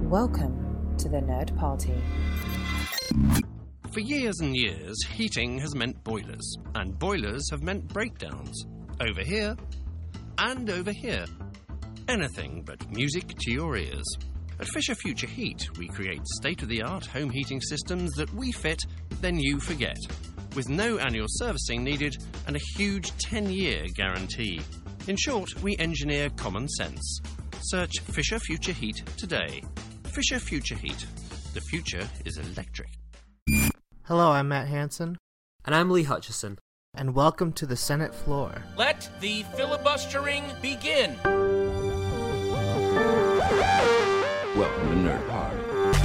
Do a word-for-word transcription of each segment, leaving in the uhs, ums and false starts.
Welcome to the Nerd Party. For years and years, heating has meant boilers, and boilers have meant breakdowns. Over here, and over here. Anything but music to your ears. At Fisher Future Heat, we create state-of-the-art home heating systems that we fit, then you forget. With no annual servicing needed and a huge ten-year guarantee. In short, we engineer common sense. Search Fisher Future Heat today. Fisher Future Heat. The future is electric. Hello, I'm Matt Hansen. And I'm Lee Hutchison. And welcome to the Senate floor. Let the filibustering begin. Welcome to Nerd Party.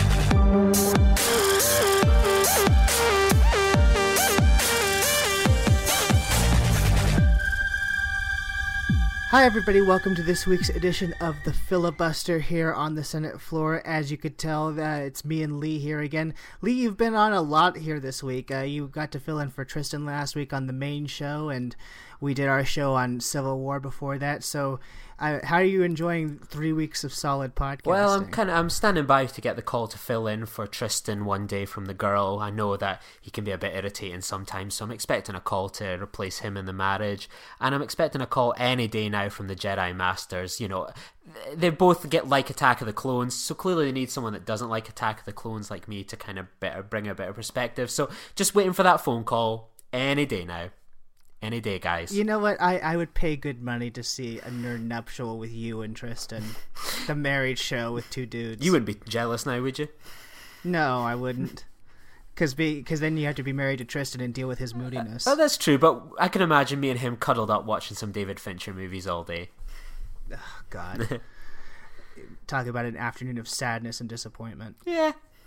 Hi everybody, welcome to this week's edition of the Filibuster here on the Senate floor. As you could tell, uh, it's me and Lee here again. Lee, you've been on a lot here this week. Uh, you got to fill in for Tristan last week on the main show, and we did our show on Civil War before that. So, uh, how are you enjoying three weeks of solid podcasting? Well, I'm kind of I'm standing by to get the call to fill in for Tristan one day from the girl. I know that he can be a bit irritating sometimes, so I'm expecting a call to replace him in the marriage, and I'm expecting a call any day now from the Jedi Masters. You know, they both get like Attack of the Clones, so clearly they need someone that doesn't like Attack of the Clones like me to kind of better bring a bit of perspective. So just waiting for that phone call any day now. Any day, guys. You know what? I, I would pay good money to see a nerd nuptial with you and Tristan. The married show with two dudes. You wouldn't be jealous now, would you? No, I wouldn't. Because because then you have to be married to Tristan and deal with his moodiness. Oh, that's true, but I can imagine me and him cuddled up watching some David Fincher movies all day. Oh, God. Talk about an afternoon of sadness and disappointment. Yeah.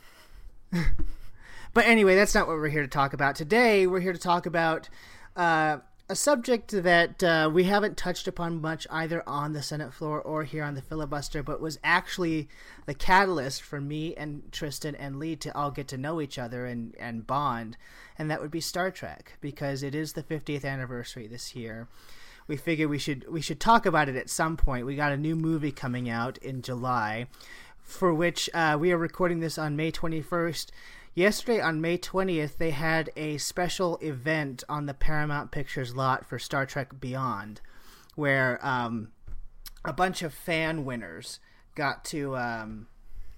But anyway, that's not what we're here to talk about. Today, we're here to talk about uh, a subject that uh, we haven't touched upon much either on the Senate floor or here on the filibuster, but was actually the catalyst for me and Tristan and Lee to all get to know each other and, and bond, and that would be Star Trek, because it is the fiftieth anniversary this year. We figured we should we should talk about it at some point. We got a new movie coming out in July, for which uh, we are recording this on May twenty-first. Yesterday, on May twentieth, they had a special event on the Paramount Pictures lot for Star Trek Beyond, where um, a bunch of fan winners got to um,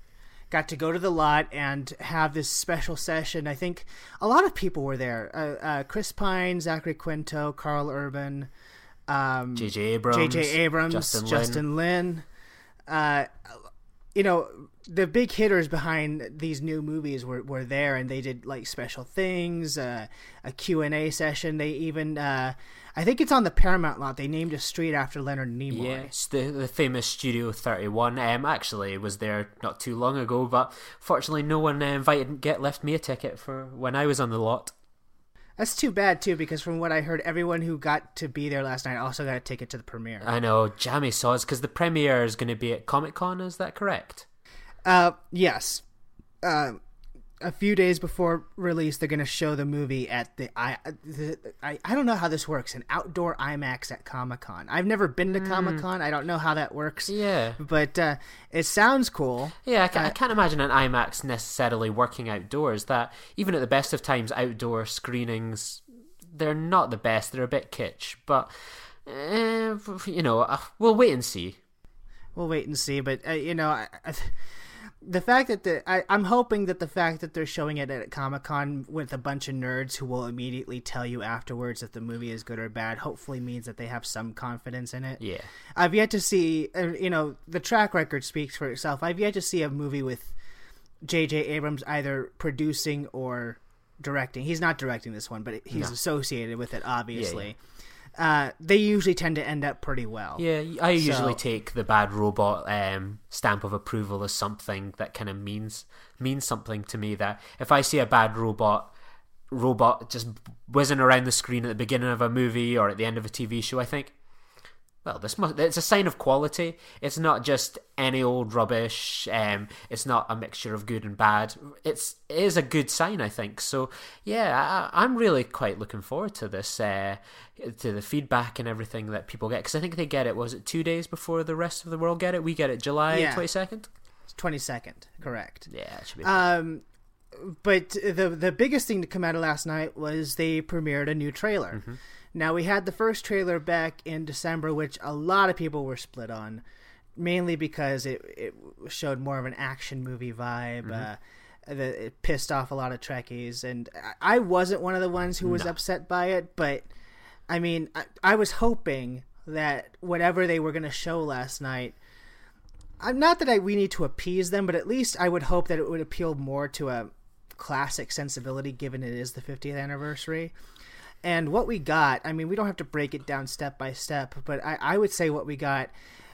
got to go to the lot and have this special session. I think a lot of people were there. Uh, uh, Chris Pine, Zachary Quinto, Carl Urban, um, J J Abrams, J J Abrams, Justin, Justin Lin. Lin. Uh, you know, the big hitters behind these new movies were, were there, and they did like special things, uh, a Q and A session. They even, uh, I think it's on the Paramount lot, they named a street after Leonard Nimoy. Yes, the, the famous Studio thirty-one. Um, actually, was there not too long ago, but fortunately no one uh, invited get left me a ticket for when I was on the lot. That's too bad, too, because from what I heard, everyone who got to be there last night also got a ticket to the premiere. I know, jammy saws, because the premiere is going to be at Comic-Con, is that correct? Uh, yes. Uh, a few days before release, they're going to show the movie at the I, the I I don't know how this works, an outdoor IMAX at Comic-Con. I've never been to mm. Comic-Con. I don't know how that works. Yeah. But uh, it sounds cool. Yeah, I, can, uh, I can't imagine an IMAX necessarily working outdoors. That even at the best of times, outdoor screenings, they're not the best. They're a bit kitsch. But, uh, you know, uh, we'll wait and see. We'll wait and see. But, uh, you know, I... I The fact that the I, I'm hoping that the fact that they're showing it at Comic-Con with a bunch of nerds who will immediately tell you afterwards if the movie is good or bad hopefully means that they have some confidence in it. Yeah. I've yet to see, uh, you know, the track record speaks for itself. I've yet to see a movie with J J Abrams either producing or directing. He's not directing this one, but he's no. associated with it, obviously. Yeah, yeah. Uh, they usually tend to end up pretty well. Yeah, I usually so, take the Bad Robot um, stamp of approval as something that kind of means means something to me. That if I see a Bad Robot robot just whizzing around the screen at the beginning of a movie or at the end of a T V show, I think, well, this must, it's a sign of quality. It's not just any old rubbish. Um, it's not a mixture of good and bad. It's, it is a good sign, I think. So, yeah, I, I'm really quite looking forward to this, uh, to the feedback and everything that people get. Because I think they get it, was it two days before the rest of the world get it? We get it July yeah. twenty-second? twenty-second, correct. Yeah, it should be. Um, but the the biggest thing to come out of last night was they premiered a new trailer. Mm-hmm. Now, we had the first trailer back in December, which a lot of people were split on, mainly because it, it showed more of an action movie vibe. Mm-hmm. Uh, that it pissed off a lot of Trekkies, and I wasn't one of the ones who was no. upset by it, but I mean, I, I was hoping that whatever they were going to show last night, I'm not that I we need to appease them, but at least I would hope that it would appeal more to a classic sensibility, given it is the fiftieth anniversary. And what we got, I mean, we don't have to break it down step by step, but I, I would say what we got,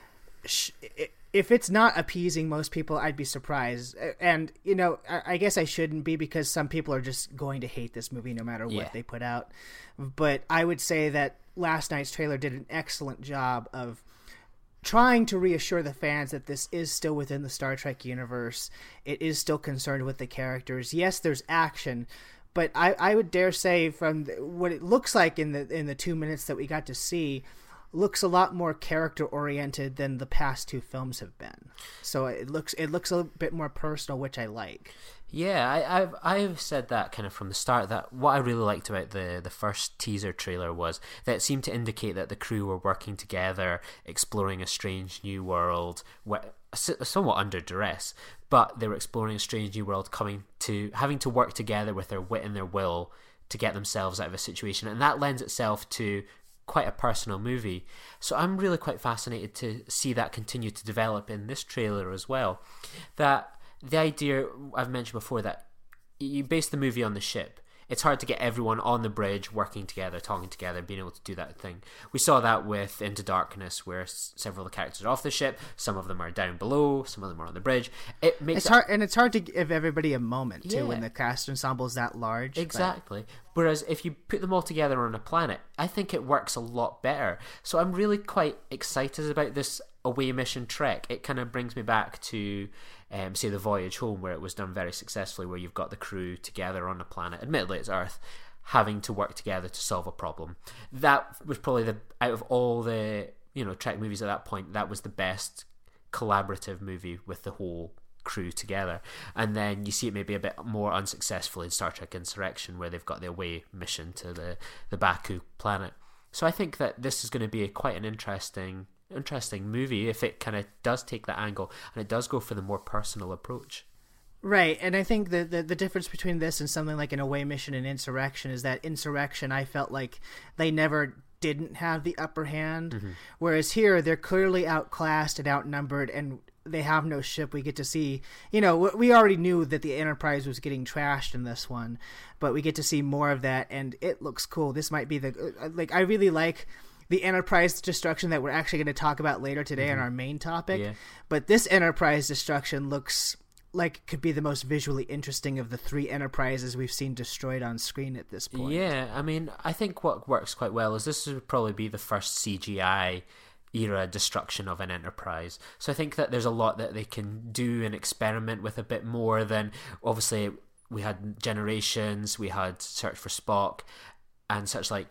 if it's not appeasing most people, I'd be surprised. And, you know, I guess I shouldn't be, because some people are just going to hate this movie no matter what yeah. they put out. But I would say that last night's trailer did an excellent job of trying to reassure the fans that this is still within the Star Trek universe. It is still concerned with the characters. Yes, there's action, but I, I would dare say from the, what it looks like in the in the two minutes that we got to see, looks a lot more character oriented than the past two films have been. So it looks it looks a bit more personal, which I like. Yeah, I, I've I've said that kind of from the start, that what I really liked about the, the first teaser trailer was that it seemed to indicate that the crew were working together, exploring a strange new world, somewhat under duress, but they were exploring a strange new world, coming to having to work together with their wit and their will to get themselves out of a situation, and that lends itself to quite a personal movie. So I'm really quite fascinated to see that continue to develop in this trailer as well. That the idea I've mentioned before, that you base the movie on the ship. It's hard to get everyone on the bridge working together, talking together, being able to do that thing. We saw that with Into Darkness, where several of the characters are off the ship, some of them are down below, some of them are on the bridge. It makes it's hard, and it's hard to give everybody a moment too, yeah. when the cast ensemble is that large. Exactly. But... Whereas if you put them all together on a planet, I think it works a lot better. So I'm really quite excited about this away mission trek. It kind of brings me back to, um, say, The Voyage Home, where it was done very successfully, where you've got the crew together on a planet, admittedly it's Earth, having to work together to solve a problem. That was probably, the out of all the, you know, Trek movies at that point, that was the best collaborative movie with the whole crew together. And then you see it maybe a bit more unsuccessful in Star Trek Insurrection, where they've got the away mission to the, the Baku planet. So I think that this is going to be a, quite an interesting interesting movie if it kind of does take that angle, and it does go for the more personal approach. Right, and I think the, the the difference between this and something like an away mission and Insurrection is that Insurrection, I felt like they never didn't have the upper hand, mm-hmm. whereas here they're clearly outclassed and outnumbered, and they have no ship. We get to see, you know, we already knew that the Enterprise was getting trashed in this one, but we get to see more of that, and it looks cool. This might be the, like, I really like the Enterprise destruction that we're actually going to talk about later today mm-hmm. on our main topic, yeah. but this Enterprise destruction looks like it could be the most visually interesting of the three Enterprises we've seen destroyed on screen at this point. Yeah, I mean, I think what works quite well is this would probably be the first C G I era destruction of an Enterprise. So I think that there's a lot that they can do and experiment with a bit more than, obviously, we had Generations, we had Search for Spock, and such like.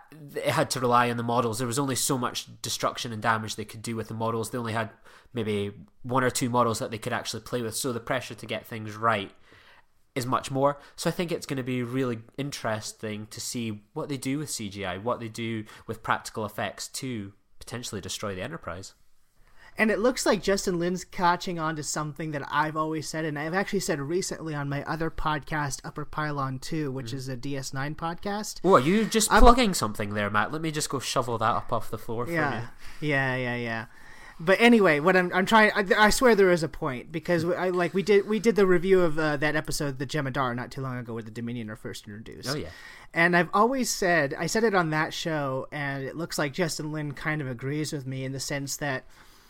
It had to rely on the models. There was only so much destruction and damage they could do with the models. They only had maybe one or two models that they could actually play with, so the pressure to get things right is much more. So I think it's going to be really interesting to see what they do with C G I, what they do with practical effects to potentially destroy the Enterprise. And it looks like Justin Lin's catching on to something that I've always said, and I've actually said recently on my other podcast, Upper Pylon two, which mm. is a D S nine podcast. Oh, are you just I'm, plugging something there, Matt? Let me just go shovel that up off the floor for yeah, you. Yeah, yeah, yeah. But anyway, what I'm I'm trying, I, I swear there is a point, because I like we did we did the review of uh, that episode, the Jem'Hadar, not too long ago, where the Dominion are first introduced. Oh yeah. And I've always said, I said it on that show, and it looks like Justin Lin kind of agrees with me in the sense that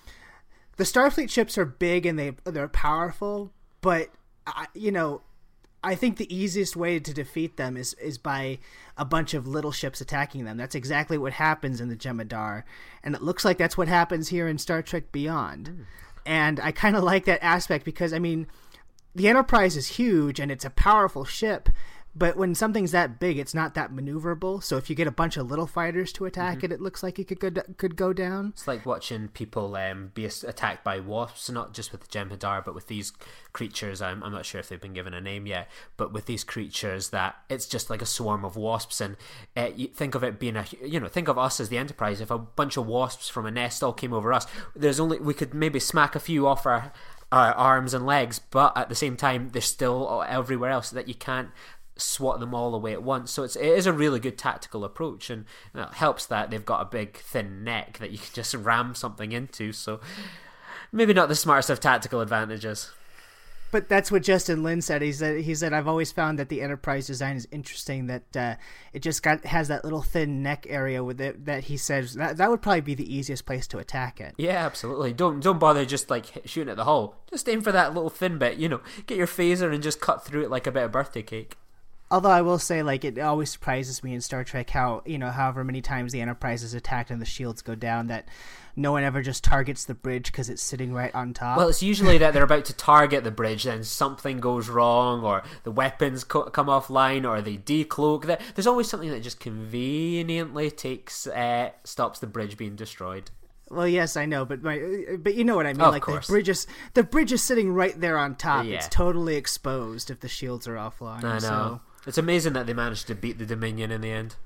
the Starfleet ships are big and they they're powerful, but I, you know, I think the easiest way to defeat them is is by a bunch of little ships attacking them. That's exactly what happens in the Jem'Hadar, and it looks like that's what happens here in Star Trek Beyond. Mm. And I kind of like that aspect because, I mean, the Enterprise is huge and it's a powerful ship, But when something's that big, it's not that maneuverable. So if you get a bunch of little fighters to attack mm-hmm. it, it looks like it could go, could go down. It's like watching people um, be attacked by wasps, not just with the Jem'Hadar, but with these creatures. I'm, I'm not sure if they've been given a name yet, but with these creatures that it's just like a swarm of wasps. And uh, you think of it being a, you know, think of us as the Enterprise. If a bunch of wasps from a nest all came over us, there's only, we could maybe smack a few off our, our arms and legs, but at the same time, they're still everywhere else that you can't swat them all away at once. So it's, it is a really good tactical approach, and you know, it helps that they've got a big thin neck that you can just ram something into. So maybe not the smartest of tactical advantages. But that's what Justin Lin said. He said, he said, I've always found that the Enterprise design is interesting, that uh, it just got has that little thin neck area with it that he says that, that would probably be the easiest place to attack it. Yeah, absolutely. Don't don't bother just like shooting at the hull. Just aim for that little thin bit, you know, get your phaser and just cut through it like a bit of birthday cake. Although I will say, like, it always surprises me in Star Trek how, you know, however many times the Enterprise is attacked and the shields go down, that no one ever just targets the bridge because it's sitting right on top. Well, it's usually that they're about to target the bridge, then something goes wrong, or the weapons co- come offline, or they decloak. There's always something that just conveniently takes uh, stops the bridge being destroyed. Well, yes, I know, but my, but you know what I mean. Of like course. the bridge is the bridge is sitting right there on top. Yeah. It's totally exposed if the shields are offline. I know. So. It's amazing that they managed to beat the Dominion in the end.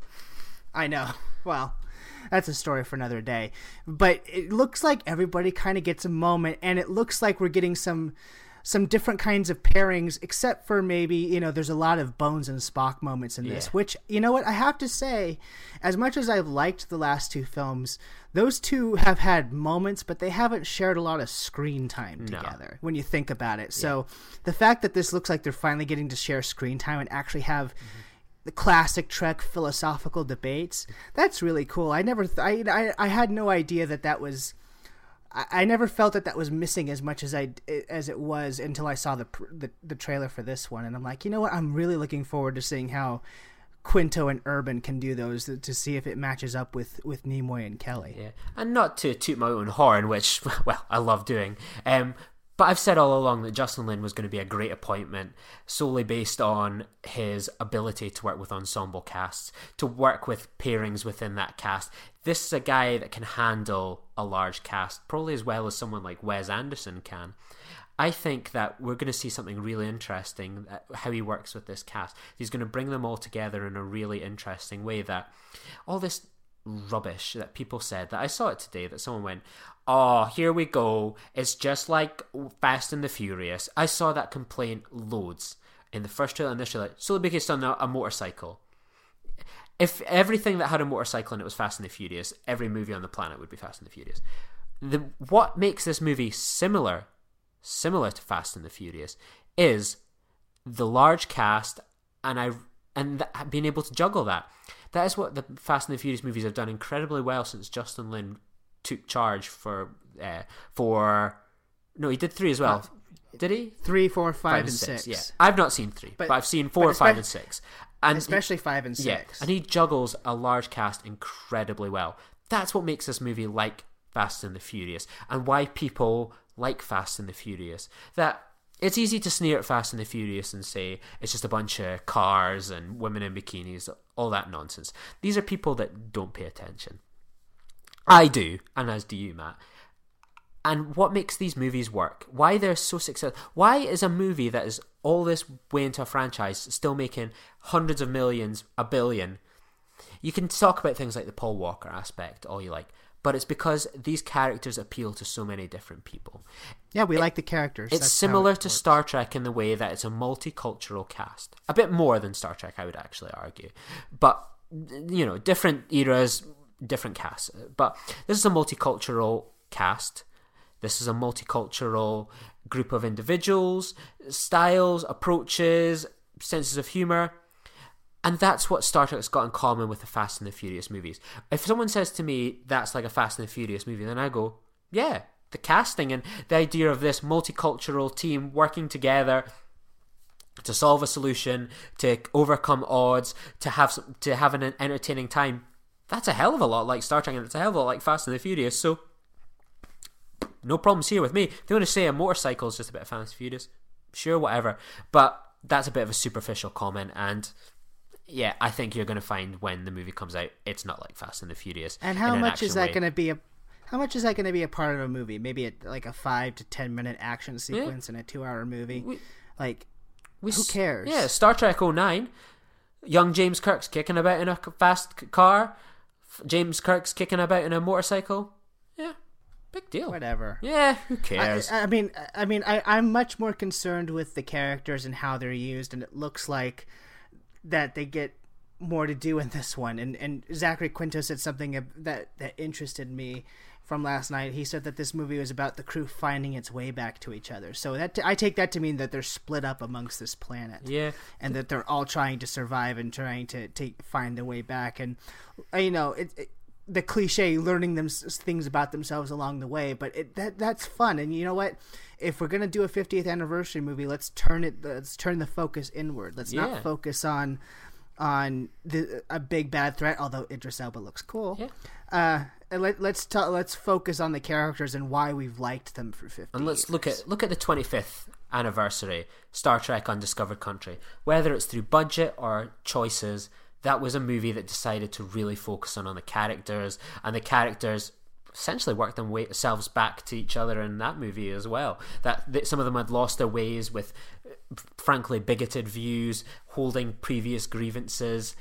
I know. Well, that's a story for another day. But it looks like everybody kind of gets a moment, and it looks like we're getting some some different kinds of pairings, except for maybe, you know, there's a lot of Bones and Spock moments in this, yeah. which, you know what, I have to say, as much as I've liked the last two films, those two have had moments, but they haven't shared a lot of screen time No. together when you think about it. Yeah. So the fact that this looks like they're finally getting to share screen time and actually have mm-hmm. the classic Trek philosophical debates, that's really cool. I never, th- I, I, I had no idea that that was, I, I never felt that that was missing as much as I, as it was until I saw the, the, the trailer for this one. And I'm like, you know what? I'm really looking forward to seeing how Quinto and Urban can do those, to see if it matches up with, with Nimoy and Kelly. Yeah, and not to toot my own horn, which, well, I love doing, um, but I've said all along that Justin Lin was going to be a great appointment solely based on his ability to work with ensemble casts, to work with pairings within that cast. This is a guy that can handle a large cast, probably as well as someone like Wes Anderson can. I think that we're going to see something really interesting, how he works with this cast. He's going to bring them all together in a really interesting way, that all this rubbish that people said, that I saw it today, that someone went, oh, here we go, it's just like Fast and the Furious. I saw that complaint loads in the first trailer and this trailer, solely based on a, a motorcycle. If everything that had a motorcycle in it was Fast and the Furious, every movie on the planet would be Fast and the Furious. The, what makes this movie similar similar to Fast and the Furious is the large cast, and I and th- being able to juggle that. That is what the Fast and the Furious movies have done incredibly well since Justin Lin took charge for uh, for no he did three as well. Uh, did he? Three, four, five, five and and six. six. Yeah, I've not seen three, but, but I've seen four, five, and six, and especially he, five and six. Yeah, and he juggles a large cast incredibly well. That's what makes this movie like Fast and the Furious, and why people like Fast and the Furious. That it's easy to sneer at Fast and the Furious and say it's just a bunch of cars and women in bikinis, all that nonsense. These are people that don't pay attention. I do, and as do you, Matt. And what makes these movies work? Why they're so successful? Why is a movie that is all this way into a franchise still making hundreds of millions, a billion? You can talk about things like the Paul Walker aspect, all you like, but it's because these characters appeal to so many different people. Yeah, we it, like the characters. It's That's similar it to Star Trek in the way that it's a multicultural cast. A bit more than Star Trek, I would actually argue. But, you know, different eras, different casts. But this is a multicultural cast. This is a multicultural group of individuals, styles, approaches, senses of humour. And that's what Star Trek's got in common with the Fast and the Furious movies. If someone says to me, that's like a Fast and the Furious movie, then I go, yeah, the casting and the idea of this multicultural team working together to solve a solution, to overcome odds, to have some, to have an entertaining time, that's a hell of a lot like Star Trek, and it's a hell of a lot like Fast and the Furious, so no problems here with me. If they want to say a motorcycle is just a bit of Fast and Furious, sure, whatever. But that's a bit of a superficial comment, and yeah, I think you're going to find when the movie comes out, it's not like Fast and the Furious. And how in an much is action that way. going to be a how much is that going to be a part of a movie? Maybe a, like a five to ten minute action sequence in a two hour movie. We- like, We who s- cares? Yeah, Star Trek oh nine. Young James Kirk's kicking about in a c- fast c- car. F- James Kirk's kicking about in a motorcycle. Yeah, big deal. Whatever. Yeah, who I, cares? I mean, I mean, I, I'm much more concerned with the characters and how they're used, and it looks like that they get more to do in this one. And and Zachary Quinto said something that that interested me from last night. He said that this movie was about the crew finding its way back to each other. So that I take that to mean that they're split up amongst this planet. Yeah. And that they're all trying to survive and trying to take find their way back. And uh, you know, it, it the cliche learning them s- things about themselves along the way, but it, that that's fun. And you know what? If we're gonna do a fiftieth anniversary movie, let's turn it. Let's turn the focus inward. Let's Yeah. not focus on on the a big bad threat. Although Idris Elba looks cool. Yeah. Uh, and let, let's ta- let's focus on the characters and why we've liked them for fifty. And let's years. look at look at the twenty-fifth anniversary, Star Trek Undiscovered Country. Whether it's through budget or choices, that was a movie that decided to really focus on, on the characters, and the characters essentially worked themselves back to each other in that movie as well. That, that some of them had lost their ways with, frankly, bigoted views, holding previous grievances.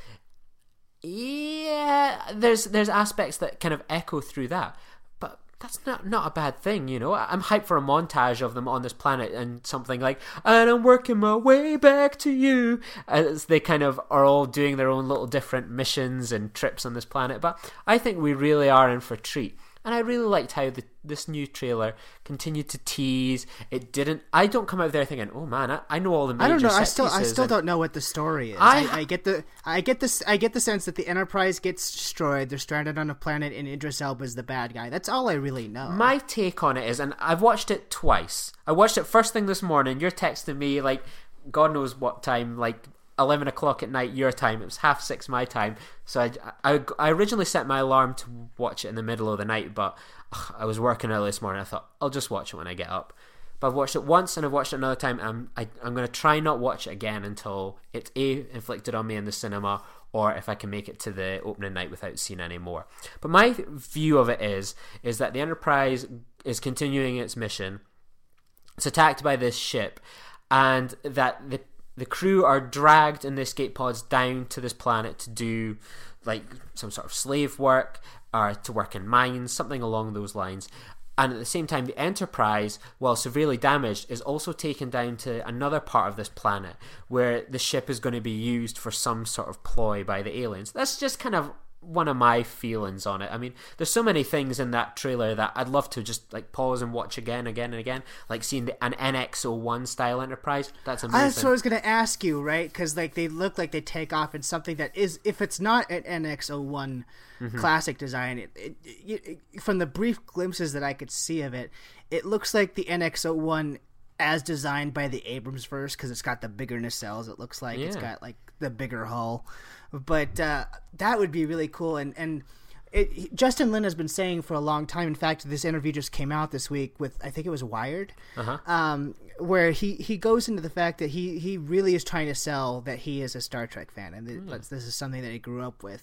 Yeah, there's there's aspects that kind of echo through that, but that's not not a bad thing, you know. I'm hyped for a montage of them on this planet and something like, and I'm working my way back to you, as they kind of are all doing their own little different missions and trips on this planet. But I think we really are in for a treat. And I really liked how the, this new trailer continued to tease. It didn't. I don't come out there thinking, "Oh man, I, I know all the major I don't know. I set still, I pieces still and- don't know what the story is. I- I, I get the, I get this, I get the sense that the Enterprise gets destroyed. They're stranded on a planet, and Idris Elba is the bad guy. That's all I really know. My take on it is, and I've watched it twice. I watched it first thing this morning. You're texting me like, God knows what time, like eleven o'clock at night your time. It was half six my time. So I, I, I originally set my alarm to watch it in the middle of the night, but ugh, I was working early this morning. I thought I'll just watch it when I get up. But I've watched it once and I've watched it another time. I'm I, I'm going to try not watch it again until it's A, inflicted on me in the cinema, or if I can make it to the opening night without seeing any more. But my view of it is is that the Enterprise is continuing its mission. It's attacked by this ship, and that the the crew are dragged in the escape pods down to this planet to do like some sort of slave work or to work in mines, something along those lines. And at the same time, the Enterprise, while severely damaged, is also taken down to another part of this planet where the ship is going to be used for some sort of ploy by the aliens. That's just kind of one of my feelings on it. I mean, there's so many things in that trailer that I'd love to just like pause and watch again, again, and again. Like seeing the, an N X oh one style Enterprise. That's amazing. That's what I was going to ask you, right? Because like they look like they take off in something that is, if it's not an N X oh one Mm-hmm. classic design, it, it, it, it, from the brief glimpses that I could see of it, it looks like the N X oh one as designed by the Abrams verse, because it's got the bigger nacelles. It looks like Yeah. it's got like the bigger hull, but uh, that would be really cool. And and it, Justin Lin has been saying for a long time. In fact, this interview just came out this week with, I think it was Wired, Uh-huh. um, where he, he goes into the fact that he, he really is trying to sell that he is a Star Trek fan, and that Mm. this is something that he grew up with.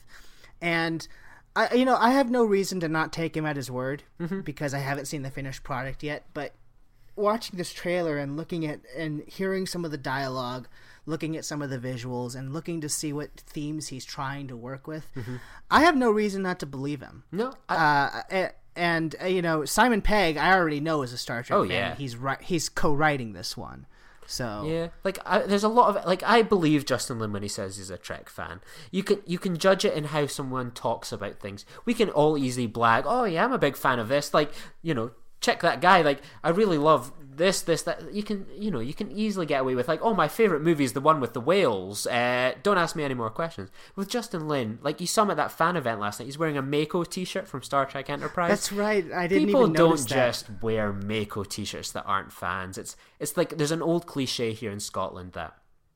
And I, you know, I have no reason to not take him at his word, Mm-hmm. because I haven't seen the finished product yet. But watching this trailer and looking at and hearing some of the dialogue, looking at some of the visuals, and looking to see what themes he's trying to work with, I have no reason not to believe him. No, I, Uh, a- and uh, you know, Simon Pegg, I already know is a Star Trek Oh, fan. yeah. He's ri- he's co-writing this one, so yeah, like I, there's a lot of like I believe Justin Lin when he says he's a Trek fan. You can you can judge it in how someone talks about things. We can all easily blag, oh yeah, I'm a big fan of this. Like, you know, check that guy. Like, I really love this, this, that. You can you know you can easily get away with like, oh, my favorite movie is the one with the whales. Uh, don't ask me any more questions. With Justin Lin, like you saw him at that fan event last night. He's wearing a Mako T-shirt from Star Trek Enterprise. that's right. I didn't People even notice don't that. just wear Mako T-shirts that aren't fans. It's it's like there's an old cliche here in Scotland that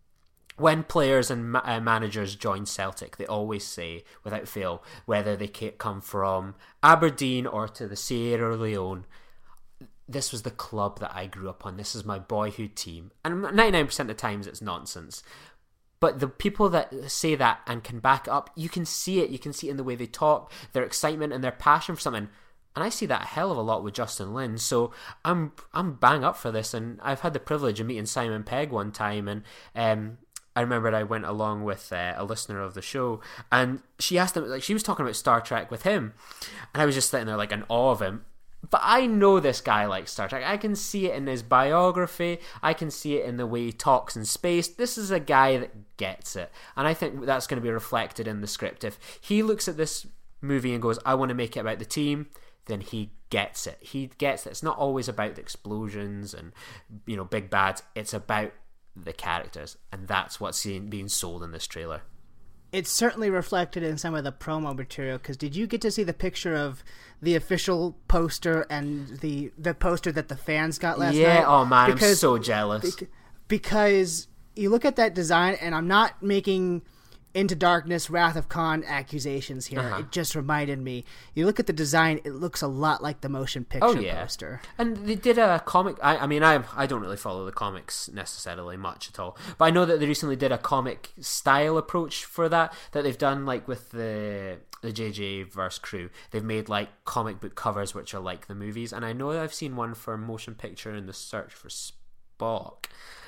when players and ma- uh, managers join Celtic, they always say, without fail, whether they ca- come from Aberdeen or to the Sierra Leone, this was the club that I grew up on. This is my boyhood team. And ninety-nine percent of the times it's nonsense. But the people that say that and can back it up, you can see it. You can see it in the way they talk, their excitement and their passion for something. And I see that a hell of a lot with Justin Lin. So I'm I'm bang up for this. And I've had the privilege of meeting Simon Pegg one time. And um, I remember I went along with uh, a listener of the show. And she asked him, like, she was talking about Star Trek with him. And I was just sitting there like in awe of him. But I know this guy likes Star Trek. I can see it in his biography. I can see it in the way he talks in space. This is a guy that gets it. And I think that's going to be reflected in the script. If he looks at this movie and goes, I want to make it about the team, then he gets it. He gets it. It's not always about the explosions and, you know, big bads. It's about the characters. And that's what's being sold in this trailer. It's certainly reflected in some of the promo material, because did you get to see the picture of the official poster and the the poster that the fans got last yeah, night? Yeah, oh man, because, I'm so jealous. Because you look at that design, and I'm not making Into Darkness, Wrath of Khan accusations here. Uh-huh. It just reminded me. You look at the design, it looks a lot like the motion picture oh, yeah. poster. And they did a comic. I, I mean, I I don't really follow the comics necessarily much at all, but I know that they recently did a comic style approach for that. That they've done like with the the J J verse crew. They've made like comic book covers which are like the movies, and I know I've seen one for motion picture in The Search for Spock.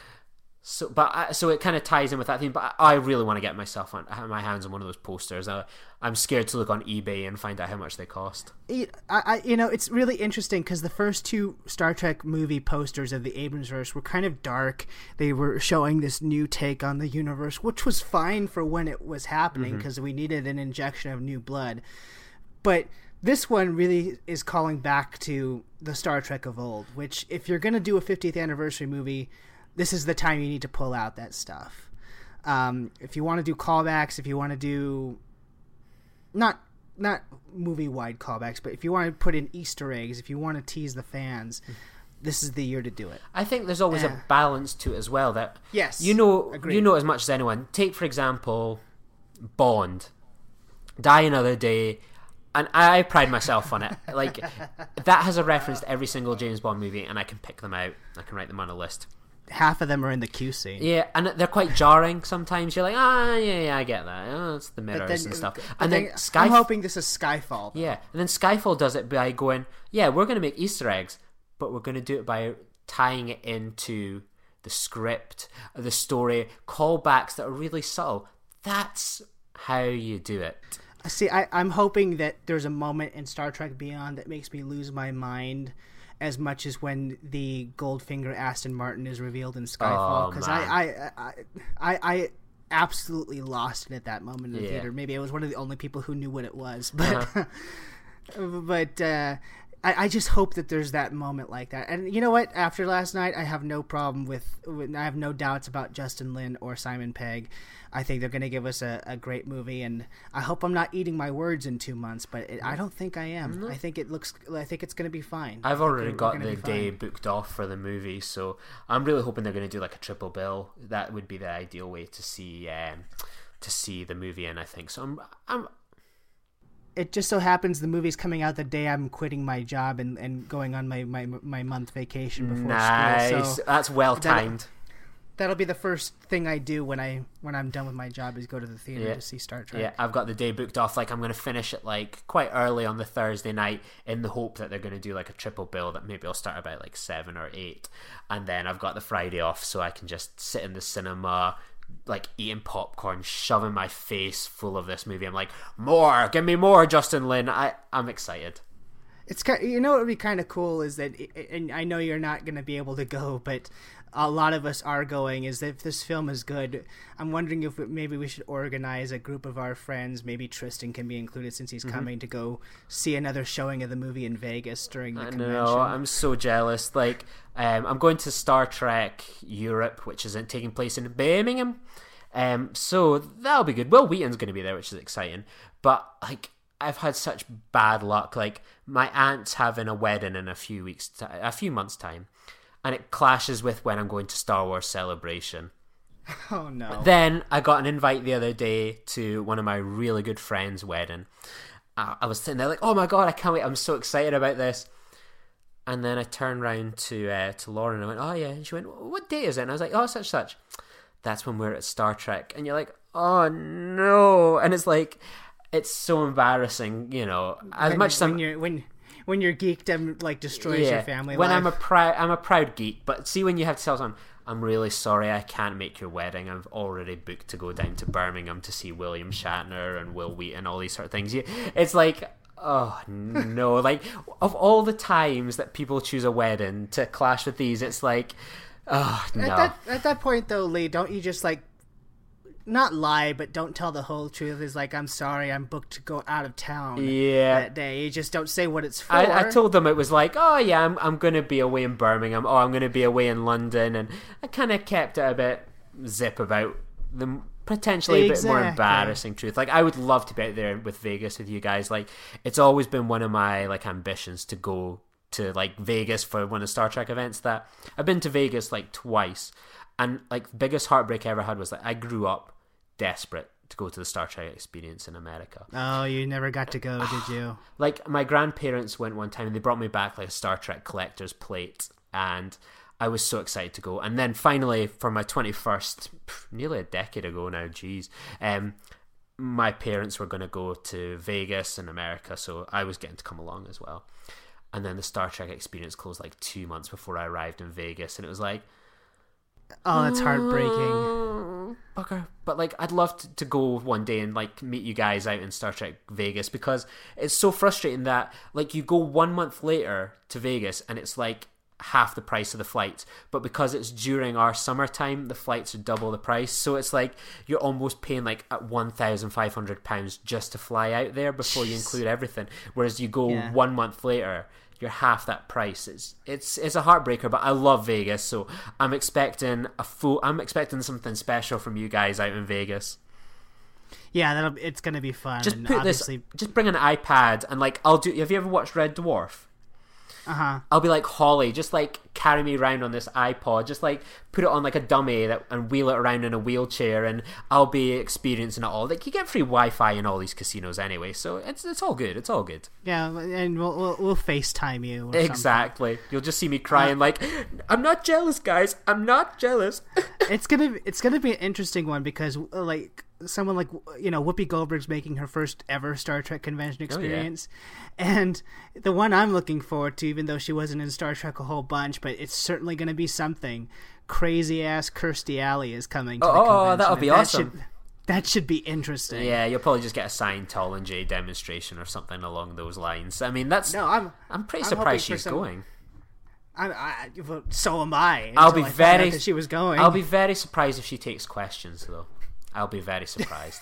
So, but I, so it kind of ties in with that theme. But I, I really want to get myself on my hands on one of those posters. I, I'm scared to look on eBay and find out how much they cost. I, I you know, it's really interesting because the first two Star Trek movie posters of the Abramsverse were kind of dark. They were showing this new take on the universe, which was fine for when it was happening because mm-hmm. we needed an injection of new blood. But this one really is calling back to the Star Trek of old. Which, if you're going to do a fiftieth anniversary movie, this is the time you need to pull out that stuff. Um, if you want to do callbacks, if you want to do not not movie-wide callbacks, but if you want to put in Easter eggs, if you want to tease the fans, this is the year to do it. I think there's always uh, a balance to it as well. That yes, you know, agreed. You know as much as anyone. Take for example, Bond, Die Another Day. And I pride myself on it. Like, that has a reference to every single James Bond movie, and I can pick them out. I can write them on a list. Half of them are in the Q scene. Yeah, and they're quite jarring sometimes. You're like, ah, yeah, yeah, I get that. Oh, it's the mirrors then, and stuff. And then, then Skyf- I'm hoping this is Skyfall. Though. Yeah, and then Skyfall does it by going, yeah, we're going to make Easter eggs, but we're going to do it by tying it into the script, the story, callbacks that are really subtle. That's how you do it. See, I, I'm hoping that there's a moment in Star Trek Beyond that makes me lose my mind as much as when the Goldfinger Aston Martin is revealed in Skyfall, because oh, I, I, I, I, I absolutely lost it at that moment in the yeah. theater. Maybe I was one of the only people who knew what it was, but uh-huh. but uh, I, I just hope that there's that moment like that. And you know what? After last night, I have no problem with, with I have no doubts about Justin Lin or Simon Pegg. I think they're going to give us a, a great movie, and I hope I'm not eating my words in two months. But it, I don't think I am. Mm-hmm. I think it looks. I think it's going to be fine. I've already got the day booked off for the movie, so I'm really hoping they're going to do like a triple bill. That would be the ideal way to see um, to see the movie, and I think so. I'm. I'm It just so happens the movie's coming out the day I'm quitting my job and, and going on my, my, my month vacation before nice. school. So that's well timed. That'll, that'll be the first thing I do when I when I'm done with my job is go to the theater yeah. to see Star Trek. Yeah, I've got the day booked off. Like I'm going to finish it like quite early on the Thursday night in the hope that they're going to do like a triple bill that maybe I'll start about like seven or eight, and then I've got the Friday off so I can just sit in the cinema, like eating popcorn, shoving my face full of this movie. I'm like, more, give me more, Justin Lin. I I'm excited. It's kind of, you know what would be kind of cool is that, and I know you're not going to be able to go, but a lot of us are going, is that if this film is good, I'm wondering if maybe we should organize a group of our friends, maybe Tristan can be included since he's mm-hmm. coming, to go see another showing of the movie in Vegas during the I convention. know, I'm so jealous. Like, um, I'm going to Star Trek Europe, which is taking place in Birmingham, um, so that'll be good. Will Wheaton's going to be there, which is exciting, but like, I've had such bad luck. Like, my aunt's having a wedding in a few weeks, t- a few months' time, and it clashes with when I'm going to Star Wars Celebration. Oh no! But then I got an invite the other day to one of my really good friends' wedding. Uh, I was sitting there like, oh my god, I can't wait! I'm so excited about this. And then I turned round to uh, to Lauren and I went, oh yeah. And she went, what day is it? And I was like, oh, such such. That's when we're at Star Trek. And you're like, oh no. And it's like, it's so embarrassing, you know. As when, much when some you're when when your geekdom like destroys yeah, your family when life. I'm a proud I'm a proud geek, but see when you have to tell someone, I'm really sorry I can't make your wedding. I've already booked to go down to Birmingham to see William Shatner and Will Wheaton and all these sort of things. You, it's like, oh no, like of all the times that people choose a wedding to clash with these, it's like, oh no. At that, at that point though, Lee, don't you just like not lie, but don't tell the whole truth? Is like, I'm sorry, I'm booked to go out of town yeah. that day. You just don't say what it's for. I, I told them it was like, oh yeah, I'm I'm gonna be away in Birmingham. Oh, I'm gonna be away in London, and I kind of kept it a bit zip about the potentially a exactly. bit more embarrassing truth. Like, I would love to be out there with Vegas with you guys. Like, it's always been one of my like ambitions to go to like Vegas for one of the Star Trek events. That I've been to Vegas like twice, and like the biggest heartbreak I ever had was like I grew up desperate to go to the Star Trek experience in America. Oh, you never got to go, did you? Like, my grandparents went one time and they brought me back like a Star Trek collector's plate, and I was so excited to go. And then finally, for my twenty-first, nearly a decade ago now, geez, um, my parents were going to go to Vegas in America, so I was getting to come along as well. And then the Star Trek experience closed like two months before I arrived in Vegas, and it was like, oh, it's heartbreaking. Oh, bugger. But like, I'd love to, to go one day and like meet you guys out in Star Trek Vegas, because it's so frustrating that like you go one month later to Vegas and it's like half the price of the flights, but because it's during our summertime, the flights are double the price. So it's like you're almost paying like at one thousand five hundred pounds just to fly out there before you include everything. Whereas you go Yeah. one month later, you're half that price. It's it's it's a heartbreaker, but I love Vegas, so I'm expecting a full. I'm expecting something special from you guys out in Vegas. Yeah, that'll. It's gonna be fun. Just and put this. obviously... Just bring an iPad and like I'll do. Have you ever watched Red Dwarf? Uh huh. I'll be like Holly, just like carry me around on this iPod, just like put it on like a dummy that, and wheel it around in a wheelchair, and I'll be experiencing it all. Like, you get free Wi-Fi in all these casinos anyway, so it's it's all good. It's all good. Yeah, and we'll we'll, we'll FaceTime you. Or Exactly. You'll just see me crying like, I'm not jealous, guys. I'm not jealous. it's gonna it's gonna be an interesting one, because uh, like someone like, you know, Whoopi Goldberg's making her first ever Star Trek convention experience, oh, yeah. and the one I'm looking forward to, even though she wasn't in Star Trek a whole bunch, but it's certainly going to be something. Crazy ass Kirstie Alley is coming to oh, the convention. Oh, that'll be that awesome. Should, that should be interesting. Yeah, you'll probably just get a Scientology demonstration or something along those lines. I mean, that's no, I'm I'm pretty I'm surprised she's some, going. I, I, well, so am I. I'll be I very. That she was going. I'll be very surprised if she takes questions, though. I'll be very surprised.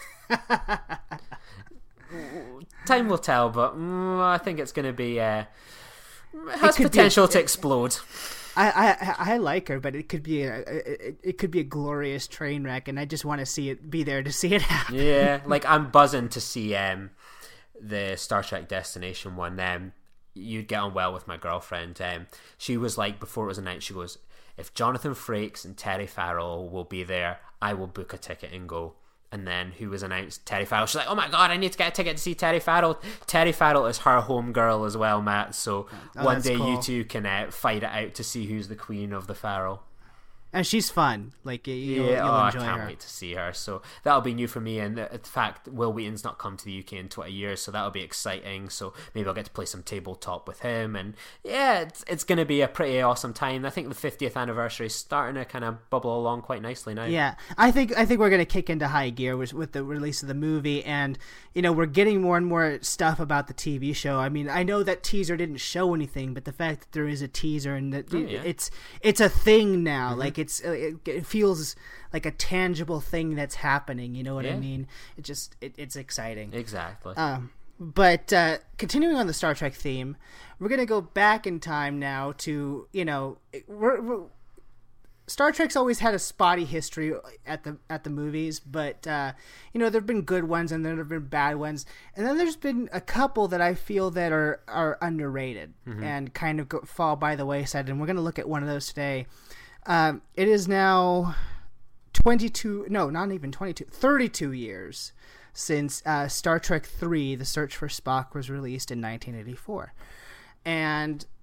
Time will tell, but mm, I think it's going to be uh, has it potential be, to it, explode. I, I I like her, but it could be a it, it could be a glorious train wreck, and I just want to see it be there to see it happen. Yeah, like I'm buzzing to see um the Star Trek Destination one. Um, you'd get on well with my girlfriend. Um, she was like, before it was announced, she goes, if Jonathan Frakes and Terry Farrell will be there, I will book a ticket and go. And then who was announced? Terry Farrell. She's like, oh my god, I need to get a ticket to see Terry Farrell. Terry Farrell is her home girl as well, Matt. So oh, one day cool. you two can uh, fight it out to see who's the queen of the Farrell. And she's fun. Like, you'll, yeah, you'll oh, enjoy I can't her. wait to see her. So that'll be new for me. And in fact, Will Wheaton's not come to the U K in twenty years, so that'll be exciting. So maybe I'll get to play some tabletop with him. And yeah, it's, it's going to be a pretty awesome time. I think the fiftieth anniversary is starting to kind of bubble along quite nicely now. Yeah, I think I think we're going to kick into high gear with, with the release of the movie, and you know, we're getting more and more stuff about the T V show. I mean, I know that teaser didn't show anything, but the fact that there is a teaser and that oh, yeah. it's it's a thing now. Mm-hmm. Like it's it, it feels like a tangible thing that's happening. You know what yeah. I mean? It just it, it's exciting. Exactly. Um, but uh, continuing on the Star Trek theme, we're gonna go back in time now to you know we're. we're Star Trek's always had a spotty history at the at the movies, but uh, you know there've been good ones and there have been bad ones, and then there's been a couple that I feel that are are underrated mm-hmm. and kind of go, fall by the wayside. And we're going to look at one of those today. Um, it is now twenty-two, no, not even twenty-two, thirty-two years since uh, Star Trek three: The Search for Spock was released in nineteen eighty-four, and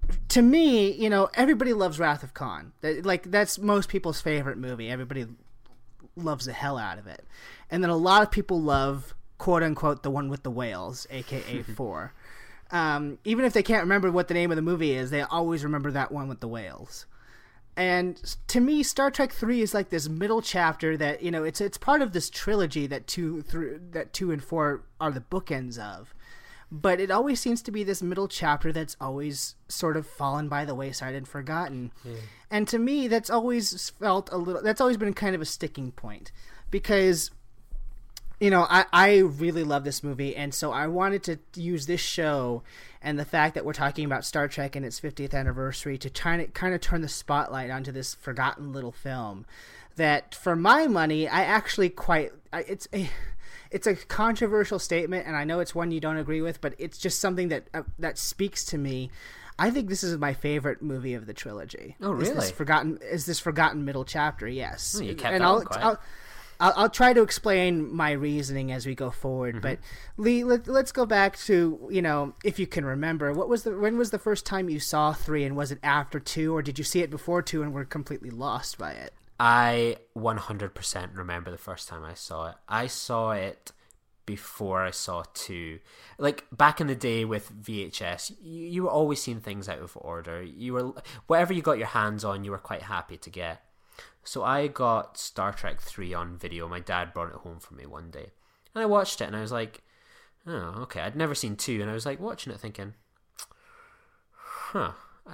to me, you know, everybody loves Wrath of Khan. Like, that's most people's favorite movie. Everybody loves the hell out of it. And then a lot of people love, quote unquote, the one with the whales, aka four. Um, even if they can't remember what the name of the movie is, they always remember that one with the whales. And to me, Star Trek three is like this middle chapter that, you know, it's it's part of this trilogy that two through that two and four are the bookends of. But it always seems to be this middle chapter that's always sort of fallen by the wayside and forgotten. Yeah. And to me, that's always felt a little, that's always been kind of a sticking point. Because, you know, I, I really love this movie. And so I wanted to use this show and the fact that we're talking about Star Trek and its fiftieth anniversary to try to kind of turn the spotlight onto this forgotten little film. That, for my money, I actually quite, it's a... It's a controversial statement, and I know it's one you don't agree with, but it's just something that uh, that speaks to me. I think this is my favorite movie of the trilogy. Oh, really? Is this forgotten? Is this forgotten middle chapter? Yes. Oh, you kept and that I'll, one quiet. I'll, I'll I'll try to explain my reasoning as we go forward. Mm-hmm. But Lee, let, let's go back to, you know, if you can remember, what was the when was the first time you saw three, and was it after two, or did you see it before two and were completely lost by it? I one hundred percent remember the first time I saw it. I saw it before I saw two. Like, back in the day with V H S, you, you were always seeing things out of order. You were, whatever you got your hands on, you were quite happy to get. So I got Star Trek three on video. My dad brought it home for me one day. And I watched it, and I was like, oh, okay. I'd never seen two, and I was like watching it thinking, huh, I,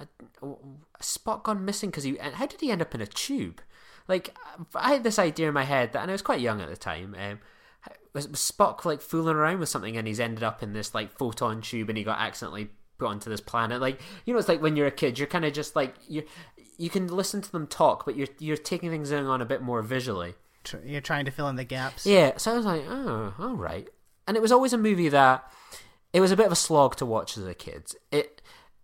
Spock gone missing because he, how did he end up in a tube? Like, I had this idea in my head that, and I was quite young at the time, um, was Spock like fooling around with something and he's ended up in this like photon tube and he got accidentally put onto this planet. Like, you know, it's like when you're a kid, you're kind of just like, you you can listen to them talk, but you're you're taking things in on a bit more visually. You're trying to fill in the gaps. Yeah, so I was like, oh, all right. And it was always a movie that, it was a bit of a slog to watch as a kid. It,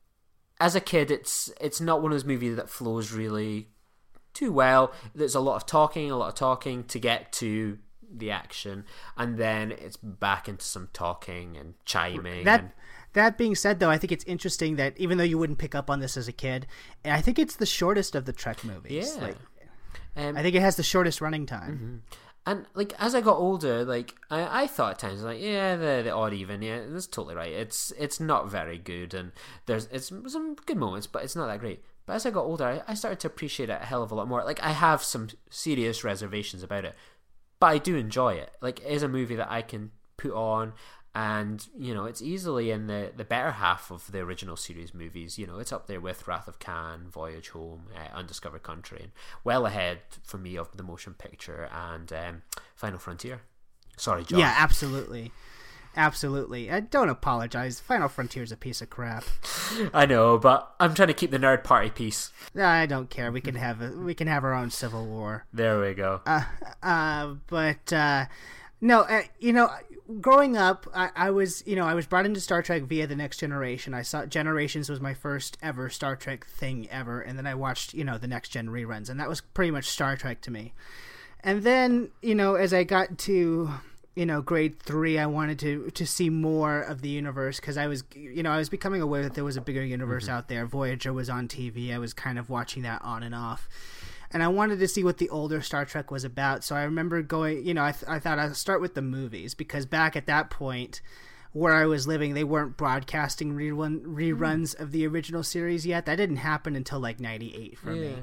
as a kid, it's it's not one of those movies that flows really too well. There's a lot of talking, a lot of talking to get to the action, and then it's back into some talking and chiming. That and... that being said, though, I think it's interesting that even though you wouldn't pick up on this as a kid, I think it's the shortest of the Trek movies. Yeah. Like, um, I think it has the shortest running time. Mm-hmm. And like as I got older, like I, I thought at times like, yeah, the the odd even, yeah, that's totally right. It's it's not very good, and there's it's some good moments, but it's not that great. But as I got older, I, I started to appreciate it a hell of a lot more. Like, I have some serious reservations about it, but I do enjoy it. Like, it is a movie that I can put on, and, you know, it's easily in the, the better half of the original series movies. You know, it's up there with Wrath of Khan, Voyage Home, uh, Undiscovered Country, and well ahead for me of the motion picture and um, Final Frontier. Sorry, John. Yeah, absolutely. Absolutely. I don't apologize. Final Frontier is a piece of crap. I know, but I'm trying to keep the nerd party peace. I don't care. We can have a, we can have our own civil war. There we go. Uh, uh, but uh, no, uh, you know, growing up, I, I was, you know, I was brought into Star Trek via The Next Generation. I saw Generations was my first ever Star Trek thing ever, and then I watched, you know, the Next Gen reruns, and that was pretty much Star Trek to me. And then, you know, as I got to, you know, grade three, I wanted to to see more of the universe because I was, you know, I was becoming aware that there was a bigger universe mm-hmm. out there. Voyager was on T V. I was kind of watching that on and off. And I wanted to see what the older Star Trek was about. So I remember going, you know, I, th- I thought I'd start with the movies because back at that point where I was living, they weren't broadcasting rerun, reruns mm. of the original series yet. That didn't happen until like ninety-eight for yeah. me.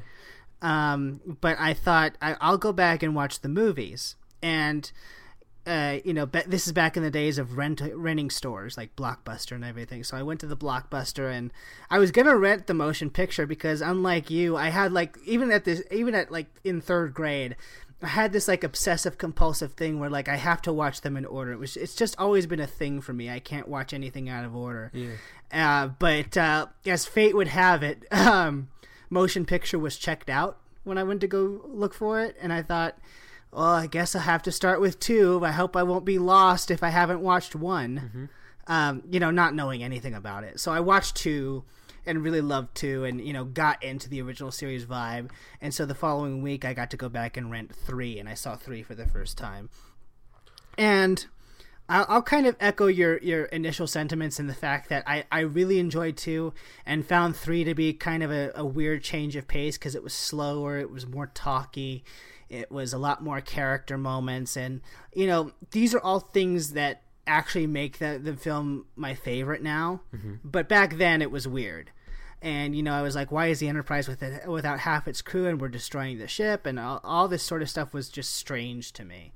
Um, but I thought I, I'll go back and watch the movies. And Uh, you know, be- this is back in the days of rent renting stores like Blockbuster and everything. So I went to the Blockbuster and I was gonna rent the motion picture because, unlike you, I had like even at this, even at like in third grade, I had this like obsessive compulsive thing where like I have to watch them in order. It was it's just always been a thing for me. I can't watch anything out of order. Yeah. Uh, but uh, as fate would have it, um, motion picture was checked out when I went to go look for it, and I thought, well, I guess I'll have to start with two. I hope I won't be lost if I haven't watched one. Mm-hmm. Um, you know, not knowing anything about it. So I watched two and really loved two and, you know, got into the original series vibe. And so the following week I got to go back and rent three, and I saw three for the first time. And I'll, I'll kind of echo your, your initial sentiments in the fact that I, I really enjoyed two and found three to be kind of a, a weird change of pace because it was slower, it was more talky, it was a lot more character moments, and you know, these are all things that actually make the, the film my favorite now. Mm-hmm. But back then it was weird. And, you know, I was like, why is the Enterprise with it, without half its crew and we're destroying the ship? And all, all this sort of stuff was just strange to me.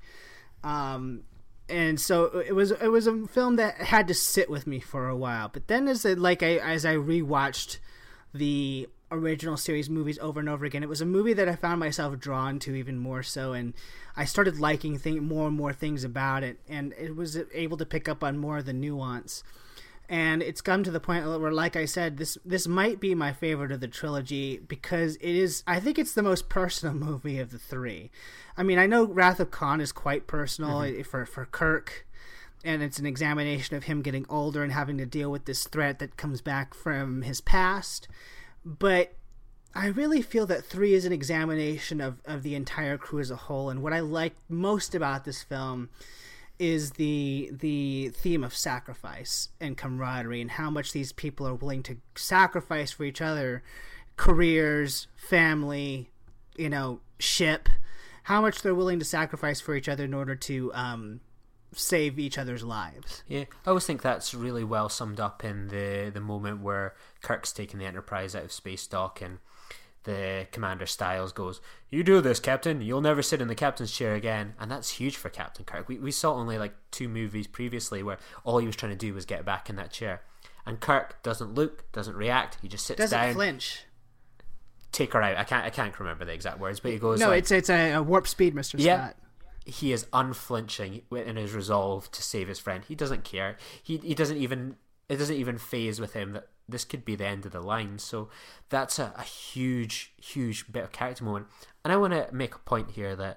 Um, and so it was it was a film that had to sit with me for a while. But then as I, like I, as I rewatched the original series movies over and over again, it was a movie that I found myself drawn to even more so. And I started liking thing, more and more things about it. And it was able to pick up on more of the nuance. And it's come to the point where, like I said, this this might be my favorite of the trilogy because it is, I think it's the most personal movie of the three. I mean, I know Wrath of Khan is quite personal mm-hmm. for, for Kirk, and it's an examination of him getting older and having to deal with this threat that comes back from his past. But I really feel that three is an examination of, of the entire crew as a whole. And what I like most about this film is the the theme of sacrifice and camaraderie and how much these people are willing to sacrifice for each other, careers, family, you know, ship, how much they're willing to sacrifice for each other in order to um, save each other's lives. Yeah, I always think that's really well summed up in the, the moment where Kirk's taking the Enterprise out of space dock and the Commander Styles goes, "You do this, Captain. You'll never sit in the captain's chair again." And that's huge for Captain Kirk. We we saw only like two movies previously where all he was trying to do was get back in that chair. And Kirk doesn't look, doesn't react. He just sits doesn't down. Doesn't flinch. Take her out. I can't I can't remember the exact words, but he goes, no, like, it's it's a, a warp speed, Mister Yeah, Scott. He is unflinching in his resolve to save his friend. He doesn't care. He he doesn't even it doesn't even phase with him that this could be the end of the line. So that's a, a huge, huge bit of character moment. And I want to make a point here that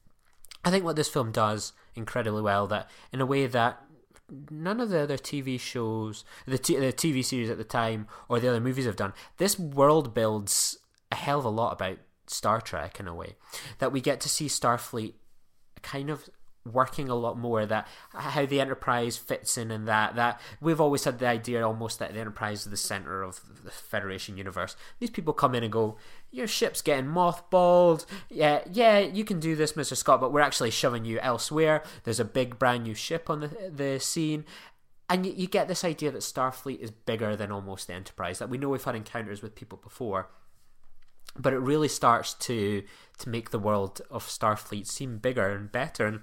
I think what this film does incredibly well, that in a way that none of the other T V shows, the, t- the T V series at the time, or the other movies have done, this world builds a hell of a lot about Star Trek in a way. That we get to see Starfleet kind of working a lot more, that how the Enterprise fits in, and that that we've always had the idea almost that the Enterprise is the center of the Federation universe. These people come in and go, "Your ship's getting mothballed, yeah yeah you can do this, Mister Scott, but we're actually shoving you elsewhere. There's a big brand new ship on the the scene." And you, you get this idea that Starfleet is bigger than almost the Enterprise, that we know we've had encounters with people before, but it really starts to to make the world of Starfleet seem bigger and better. And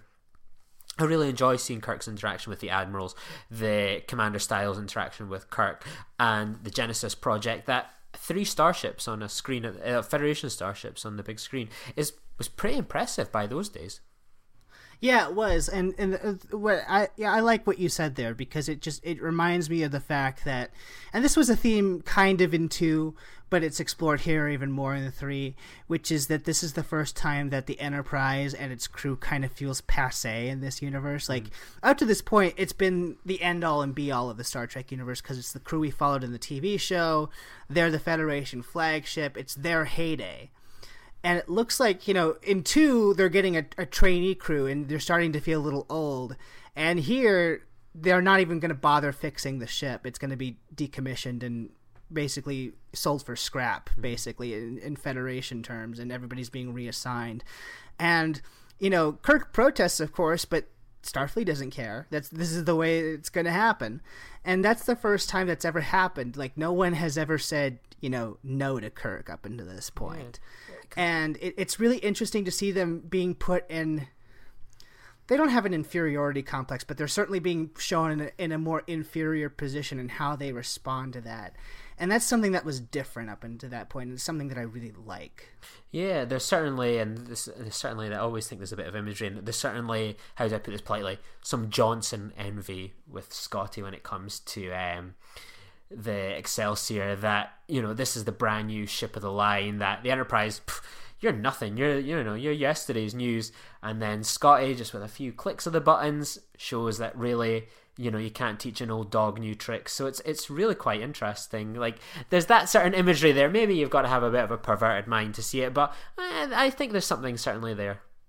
I really enjoy seeing Kirk's interaction with the Admirals, the Commander Styles interaction with Kirk, and the Genesis project. That three starships on a screen, uh, Federation starships on the big screen, is was pretty impressive by those days. Yeah, it was, and and uh, what I yeah I like what you said there, because it just it reminds me of the fact that, and this was a theme kind of in two, but it's explored here even more in the three, which is that this is the first time that the Enterprise and its crew kind of feels passé in this universe. Like, mm. up to this point, it's been the end all and be all of the Star Trek universe because it's the crew we followed in the T V show. They're the Federation flagship. It's their heyday. And it looks like, you know, in two, they're getting a, a trainee crew and they're starting to feel a little old. And here, they're not even going to bother fixing the ship. It's going to be decommissioned and basically sold for scrap, basically, in, in Federation terms. And everybody's being reassigned. And, you know, Kirk protests, of course, but Starfleet doesn't care. That's This is the way it's going to happen. And that's the first time that's ever happened. Like, no one has ever said, you know, no to Kirk up until this point. Yeah. And it, it's really interesting to see them being put in... They don't have an inferiority complex, but they're certainly being shown in a, in a more inferior position in how they respond to that. And that's something that was different up until that point. And it's something that I really like. Yeah, there's certainly, and this, there's certainly, I always think there's a bit of imagery, and there's certainly, how do I put this politely, some Johnson envy with Scotty when it comes to... Um, the Excelsior, that, you know, this is the brand new ship of the line, that the Enterprise, pff, you're nothing, you're, you know, you're yesterday's news. And then Scotty, just with a few clicks of the buttons, shows that really, you know, you can't teach an old dog new tricks. So it's it's really quite interesting. Like, there's that certain imagery there. Maybe you've got to have a bit of a perverted mind to see it, but I, I think there's something certainly there.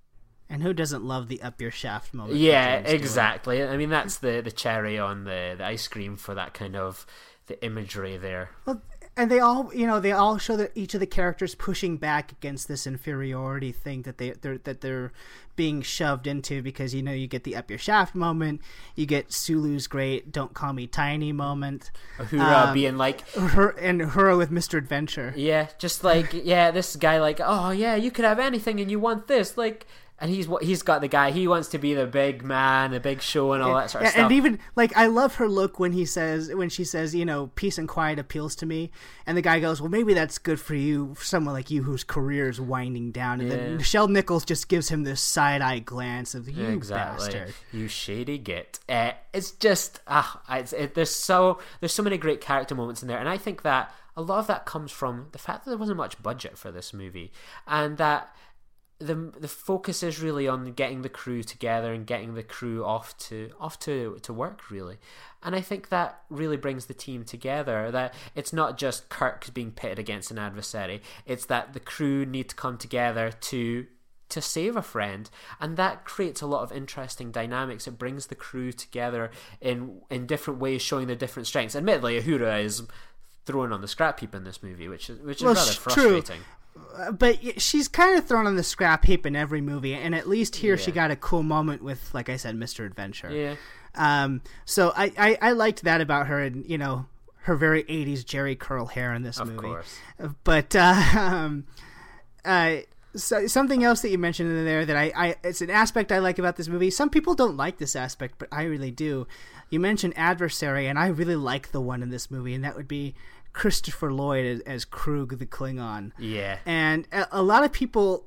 And who doesn't love the up your shaft moment? Yeah, exactly. I mean, that's the, the cherry on the, the ice cream for that kind of the imagery there. Well, and they all, you know, they all show that each of the characters pushing back against this inferiority thing that they they're, that they're being shoved into, because, you know, you get the up your shaft moment, you get Sulu's great "Don't call me tiny" moment, Uhura um, being like, her and Uhura with Mister Adventure. Yeah, just like yeah, this guy like, oh yeah, you could have anything and you want this, like. And he's what he's got the guy. He wants to be the big man, the big show, and all that sort of and, stuff. And even like, I love her look when he says, when she says, you know, peace and quiet appeals to me, and the guy goes, well, maybe that's good for you, for someone like you whose career is winding down. And yeah. then Michelle Nichols just gives him this side eye glance of you exactly. bastard, you shady git. Uh, it's just ah, it's, it, there's so there's so many great character moments in there, and I think that a lot of that comes from the fact that there wasn't much budget for this movie, and that. The the focus is really on getting the crew together and getting the crew off to off to, to work, really. And I think that really brings the team together, that it's not just Kirk being pitted against an adversary, it's that the crew need to come together to to save a friend, and that creates a lot of interesting dynamics. It brings the crew together in in different ways, showing their different strengths. Admittedly, Uhura is thrown on the scrap heap in this movie, which is which is well, rather frustrating. True. But she's kind of thrown on the scrap heap in every movie, and at least here yeah. she got a cool moment with, like I said, Mister Adventure. Yeah. Um. So I, I, I liked that about her, and you know, her very eighties Jerry curl hair in this of movie. Of course. But uh, um, uh, so something else that you mentioned in there that I, I, it's an aspect I like about this movie. Some people don't like this aspect, but I really do. You mentioned adversary, and I really like the one in this movie, and that would be Christopher Lloyd as, as Krug the Klingon. Yeah. And a, a lot of people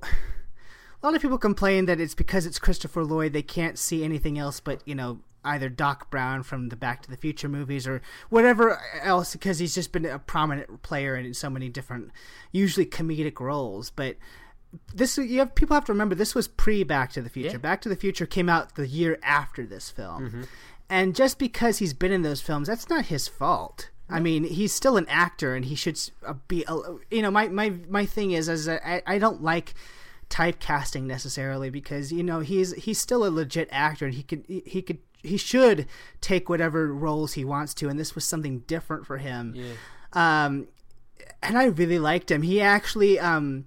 a lot of people complain that it's because it's Christopher Lloyd they can't see anything else but, you know, either Doc Brown from the Back to the Future movies or whatever else, because he's just been a prominent player in so many different, usually comedic roles. But this, you have people have to remember, this was pre Back to the Future. Yeah. Back to the Future came out the year after this film. Mm-hmm. And just because he's been in those films, that's not his fault. I mean, he's still an actor, and he should be. You know, my my, my thing is, is I I don't like typecasting necessarily, because you know he's he's still a legit actor, and he could he could he should take whatever roles he wants to, and this was something different for him. Yeah. Um, and I really liked him. He actually um.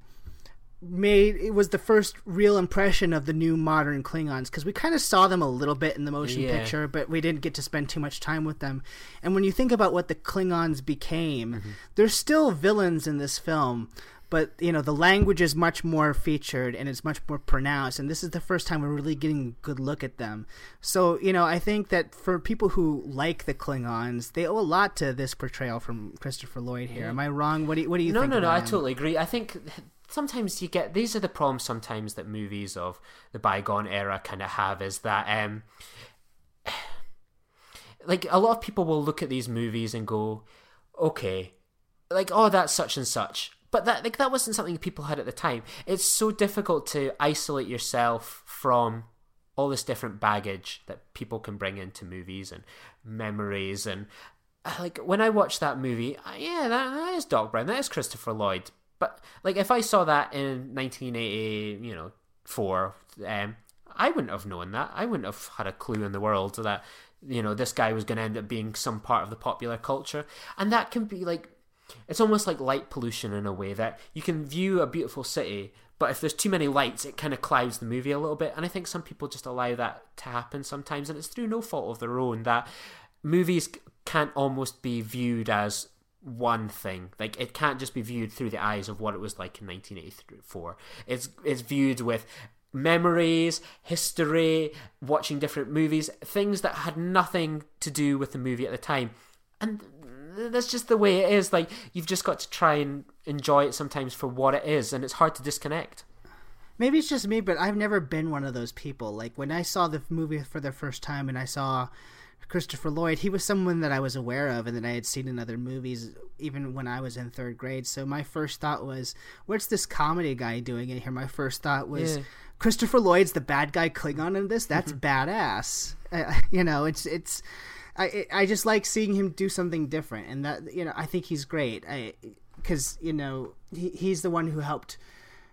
made it was the first real impression of the new modern Klingons, because we kind of saw them a little bit in the motion yeah. picture, but we didn't get to spend too much time with them. And when you think about what the Klingons became, mm-hmm. they're still villains in this film, but you know the language is much more featured and it's much more pronounced, and this is the first time we're really getting a good look at them. So you know I think that for people who like the Klingons, they owe a lot to this portrayal from Christopher Lloyd here. Yeah. Am I wrong? What do you, what do you no, think? No, no, no. I him? totally agree. I think sometimes you get, these are the problems sometimes that movies of the bygone era kind of have, is that um like a lot of people will look at these movies and go, okay, like, oh, that's such and such, but that like that wasn't something people had at the time. It's so difficult to isolate yourself from all this different baggage that people can bring into movies and memories. And like when I watched that movie, yeah, that, that is Doc Brown, that is Christopher Lloyd. But like, if I saw that in nineteen eighty, you know, four, um, I wouldn't have known that. I wouldn't have had a clue in the world that, you know, this guy was going to end up being some part of the popular culture. And that can be like, it's almost like light pollution in a way, that you can view a beautiful city, but if there's too many lights, it kind of clouds the movie a little bit. And I think some people just allow that to happen sometimes, and it's through no fault of their own, that movies can't almost be viewed as one thing. Like, it can't just be viewed through the eyes of what it was like in nineteen eighty-four. It's it's viewed with memories, history, watching different movies, things that had nothing to do with the movie at the time. And that's just the way it is. Like, you've just got to try and enjoy it sometimes for what it is, and it's hard to disconnect. Maybe it's just me, but I've never been one of those people. Like, when I saw the movie for the first time and I saw Christopher Lloyd, he was someone that I was aware of and that I had seen in other movies even when I was in third grade. So my first thought was, what's this comedy guy doing in here? My first thought was, yeah. Christopher Lloyd's the bad guy Klingon in this? That's mm-hmm. badass. Uh, you know, it's it's I I just like seeing him do something different, and that, you know, I think he's great. I because you know he he's the one who helped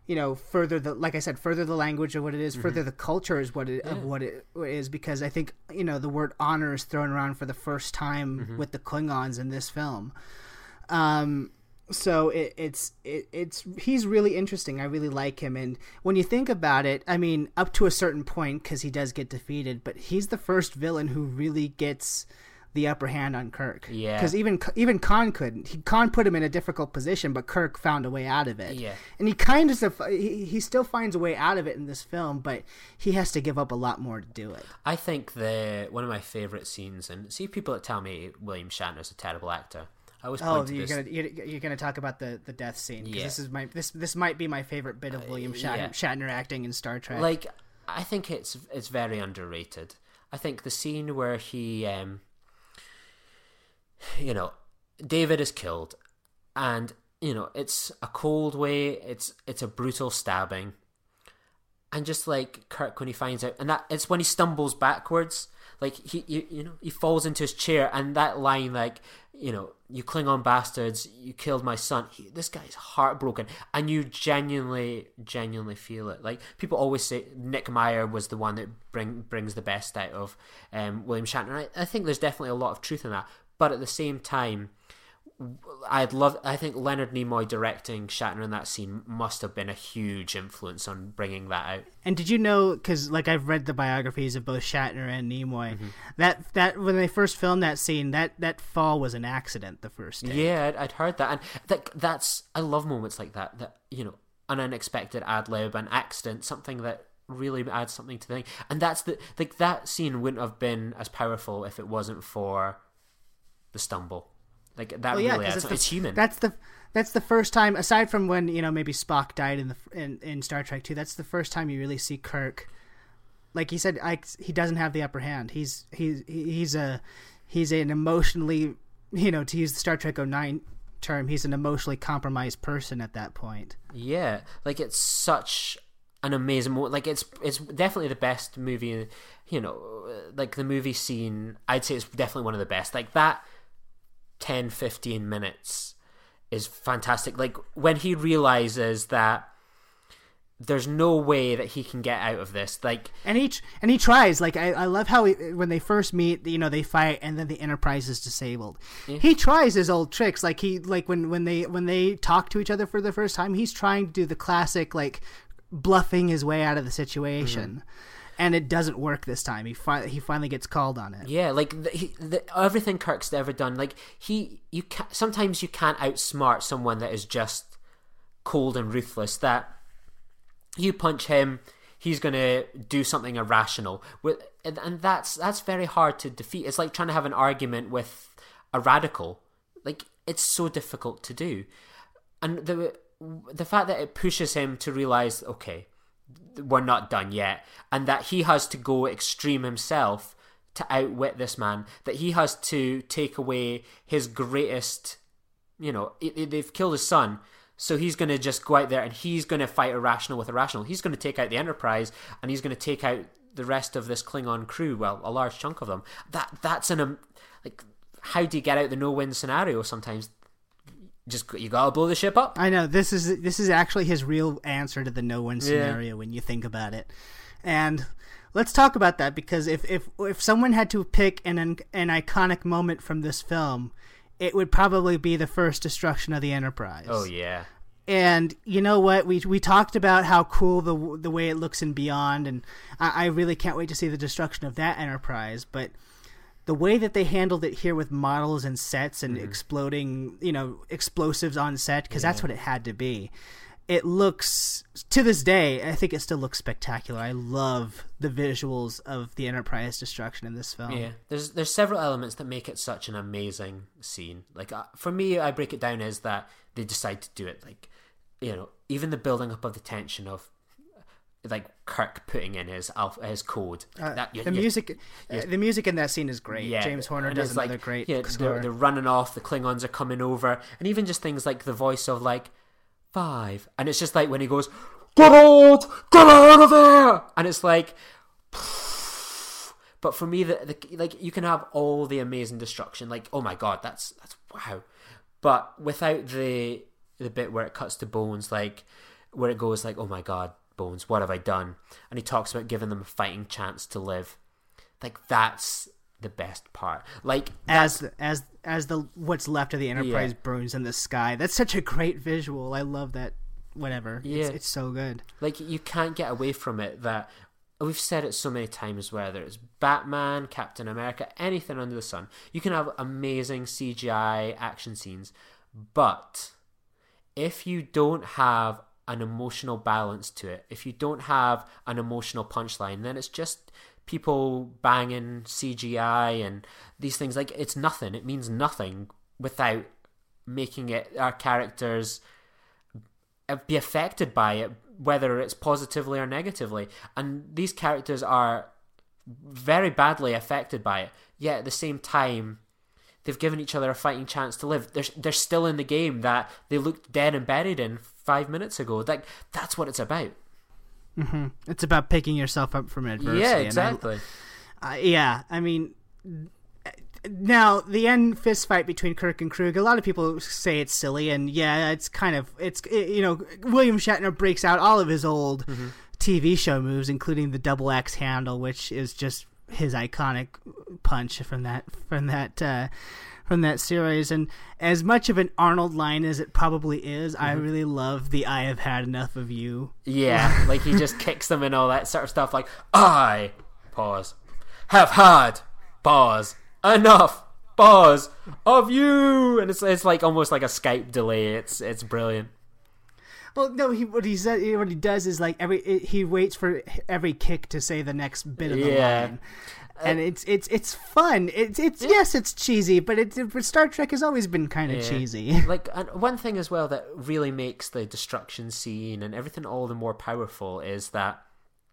you know, further the, like I said, further the language of what it is, Mm-hmm. further the culture is what it, of what it is, because I think, you know, the word honor is thrown around for the first time Mm-hmm. with the Klingons in this film. Um, so it, it's, it, it's, he's really interesting. I really like him. And when you think about it, I mean, up to a certain point, cause he does get defeated, but he's the first villain who really gets the upper hand on Kirk. Yeah. Because even even Khan couldn't. He, Khan put him in a difficult position, but Kirk found a way out of it. Yeah. And he kind of he, he still finds a way out of it in this film, but he has to give up a lot more to do it. I think the one of my favorite scenes, and see people that tell me William Shatner's a terrible actor. I always point Oh, to you're this. gonna you're, you're gonna talk about the, the death scene. 'Cause Yeah. This is my this this might be my favorite bit of William Shatner, yeah. Shatner acting in Star Trek. Like, I think it's it's very underrated. I think the scene where he, um, you know, David is killed, and you know it's a cold way. It's it's a brutal stabbing, and just like Kirk when he finds out, and that it's when he stumbles backwards. Like he, you, you know, he falls into his chair, and that line, like, you know, you Klingon bastards, you killed my son. He, this guy's heartbroken, and you genuinely, genuinely feel it. Like people always say, Nick Meyer was the one that bring brings the best out of um, William Shatner. I, I think there's definitely a lot of truth in that, but at the same time, I'd love. I think Leonard Nimoy directing Shatner in that scene must have been a huge influence on bringing that out. And did you know? Because like I've read the biographies of both Shatner and Nimoy, Mm-hmm. that that when they first filmed that scene, that that fall was an accident. The first day. Yeah, I'd, I'd heard that, and that that's I love moments like that. That you know, an unexpected ad lib, an accident, something that really adds something to the thing. And that's the like that scene wouldn't have been as powerful if it wasn't for the stumble. Like that Well, yeah, really 'cause adds. it's, It's, the, human. That's the that's the first time, aside from when you know maybe Spock died in the in, in Star Trek two. That's the first time you really see Kirk. Like he said, I, he doesn't have the upper hand. He's he's he's a he's an emotionally, you know, to use the Star Trek oh nine term, he's an emotionally compromised person at that point. Yeah, like it's such an amazing moment. Like it's it's definitely the best movie. You know, like the movie scene. I'd say it's definitely one of the best. Like that. ten, fifteen minutes is fantastic. Like when he realizes that there's no way that he can get out of this, like, And he and he tries. Like I, I love how he, when they first meet, you know, they fight, and then the Enterprise is disabled. Yeah. He tries his old tricks. Like he like when, when they when they talk to each other for the first time, he's trying to do the classic like bluffing his way out of the situation. Mm-hmm. And it doesn't work this time. He fi- he finally gets called on it. yeah, like the, he, the, everything Kirk's ever done. Like he, you can sometimes you can't outsmart someone that is just cold and ruthless. That you punch him, he's gonna do something irrational. With and, and that's that's very hard to defeat. It's like trying to have an argument with a radical. Like it's so difficult to do, and the the fact that it pushes him to realize, okay, we're not done yet, and that he has to go extreme himself to outwit this man, that he has to take away his greatest, you know, they've killed his son, so he's going to just go out there and he's going to fight irrational with irrational. He's going to take out the Enterprise, and he's going to take out the rest of this Klingon crew, well, a large chunk of them. That That's an, um, like, how do you get out the no-win scenario sometimes? Just you gotta blow the ship up. I know this is this is actually his real answer to the no-win scenario yeah. when you think about it. And let's talk about that, because if if if someone had to pick an an iconic moment from this film, it would probably be the first destruction of the Enterprise. Oh yeah. And you know what? We we talked about how cool the the way it looks in Beyond, and I, I really can't wait to see the destruction of that Enterprise. But the way that they handled it here with models and sets and mm-hmm. exploding, you know, explosives on set, because yeah. that's what it had to be. It looks, to this day, I think it still looks spectacular. I love the visuals of the Enterprise destruction in this film. Yeah, there's there's several elements that make it such an amazing scene. Like uh, for me, I break it down as that they decide to do it. Like, you know, even the building up of the tension of, like Kirk putting in his alpha, his code. Uh, that, you, the you, music, you, uh, the music in that scene is great. Yeah, James Horner does another like, great yeah, score. They're, they're running off. The Klingons are coming over, and even just things like the voice of like five, and it's just like when he goes, "Get out, get out of there," and it's like. But for me, the, the like you can have all the amazing destruction, like oh my god, that's that's wow, but without the the bit where it cuts to bones, like. where it goes like, oh my god, Bones, what have I done? And he talks about giving them a fighting chance to live. Like, that's the best part. Like, as the, as as the what's left of the Enterprise Yeah. burns in the sky. That's such a great visual. I love that. Whatever. Yeah. It's, it's so good. like, you can't get away from it. That we've said it so many times, whether it's Batman, Captain America, anything under the sun, you can have amazing C G I action scenes, but if you don't have an emotional balance to it, if you don't have an emotional punchline, then it's just people banging C G I and these things. Like, it's nothing. It means nothing without making it our characters be affected by it, whether it's positively or negatively. And these characters are very badly affected by it, yet at the same time they've given each other a fighting chance to live. They're, they're still in the game that they looked dead and buried in five minutes ago. Like, that's what it's about. Mm-hmm. It's about picking yourself up from adversity. Yeah, and exactly. I, uh, yeah, I mean, now the end fist fight between Kirk and Krug. A lot of people say it's silly, and yeah, it's kind of it's you know William Shatner breaks out all of his old mm-hmm. T V show moves, including the double axe handle, which is just his iconic punch from that from that uh, from that series. And as much of an Arnold line as it probably is, mm-hmm. I really love the "I have had enough of you." Yeah, like he just kicks them and all that sort of stuff. Like, I pause have had pause enough pause of you, and it's it's like almost like a Skype delay. It's it's brilliant. Well, no, he what he said, what he does is like every he waits for every kick to say the next bit of the yeah. line, and uh, it's it's it's fun. It's it's yeah. yes, it's cheesy, but it's but Star Trek has always been kind of yeah. cheesy. Like, and one thing as well that really makes the destruction scene and everything all the more powerful is that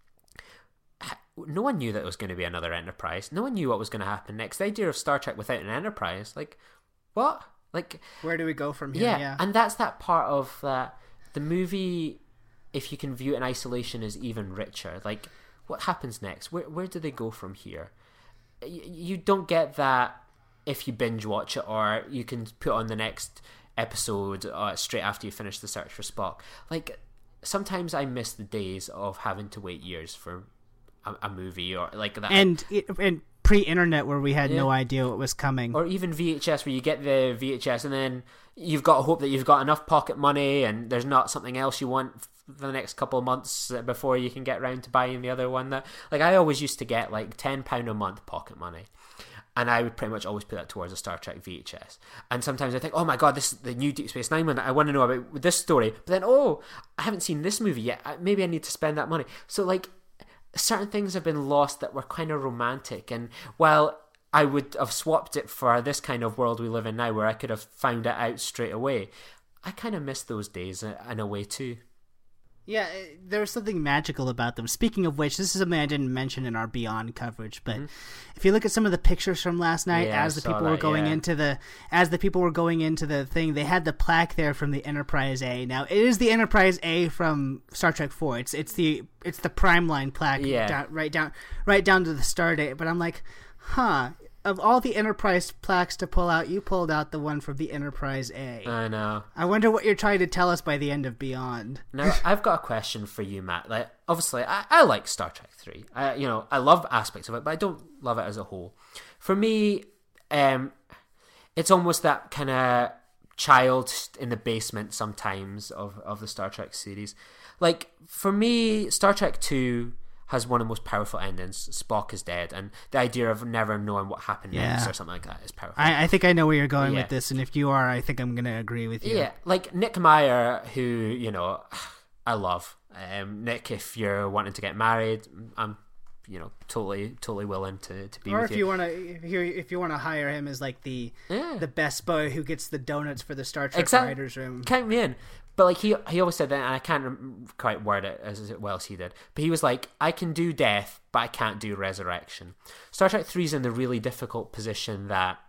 no one knew that it was going to be another Enterprise. No one knew what was going to happen next. The idea of Star Trek without an Enterprise, like, what? Like, where do we go from here? Yeah, yeah. and that's that part of that. The movie, if you can view it in isolation, is even richer. Like, what happens next? Where where do they go from here? You, you don't get that if you binge watch it, or you can put on the next episode uh, straight after you finish the search for Spock. Like, sometimes I miss the days of having to wait years for a, a movie or like that. And and pre-internet where we had yeah. no idea what was coming. Or even V H S where you get the V H S and then you've got to hope that you've got enough pocket money and there's not something else you want for the next couple of months before you can get round to buying the other one. That, like, I always used to get like ten pounds a month pocket money. And I would pretty much always put that towards a Star Trek V H S. And sometimes I think, oh my god, this is the new Deep Space Nine one. I want to know about this story. But then, oh, I haven't seen this movie yet. Maybe I need to spend that money. So, like, certain things have been lost that were kind of romantic. And while I would have swapped it for this kind of world we live in now where I could have found it out straight away, I kind of miss those days in a way too. Yeah, there was something magical about them. Speaking of which, this is something I didn't mention in our Beyond coverage, but mm-hmm. if you look at some of the pictures from last night, yeah, as the people that, were going yeah. into the as the people were going into the thing, they had the plaque there from the Enterprise A. Now, it is the Enterprise A from Star Trek four. It's it's the it's the Prime Line plaque, yeah. down, right down right down to the star date. But I'm like, huh. Of all the Enterprise plaques to pull out, you pulled out the one from the Enterprise A. I know. I wonder what you're trying to tell us by the end of Beyond. Now, I've got a question for you, Matt. Like, obviously, I, I like Star Trek three. I, you know, I love aspects of it, but I don't love it as a whole. For me, um, it's almost that kind of child in the basement sometimes of, of the Star Trek series. Like, for me, Star Trek two has one of the most powerful endings. Spock is dead, and the idea of never knowing what happened yeah. next or something like that is powerful. I, I think I know where you're going yeah. with this, and if you are, I think I'm going to agree with you. Yeah, like Nick Meyer, who, you know, I love. Um, Nick, if you're wanting to get married, I'm, you know, totally, totally willing to, to be or with if you. you want to, if you if you want to hire him as like the yeah. the best boy who gets the donuts for the Star Trek exactly. writers' room. Count me in. But like he he always said that, and I can't quite word it as well as he did. But he was like, I can do death, but I can't do resurrection. Star Trek three is in the really difficult position that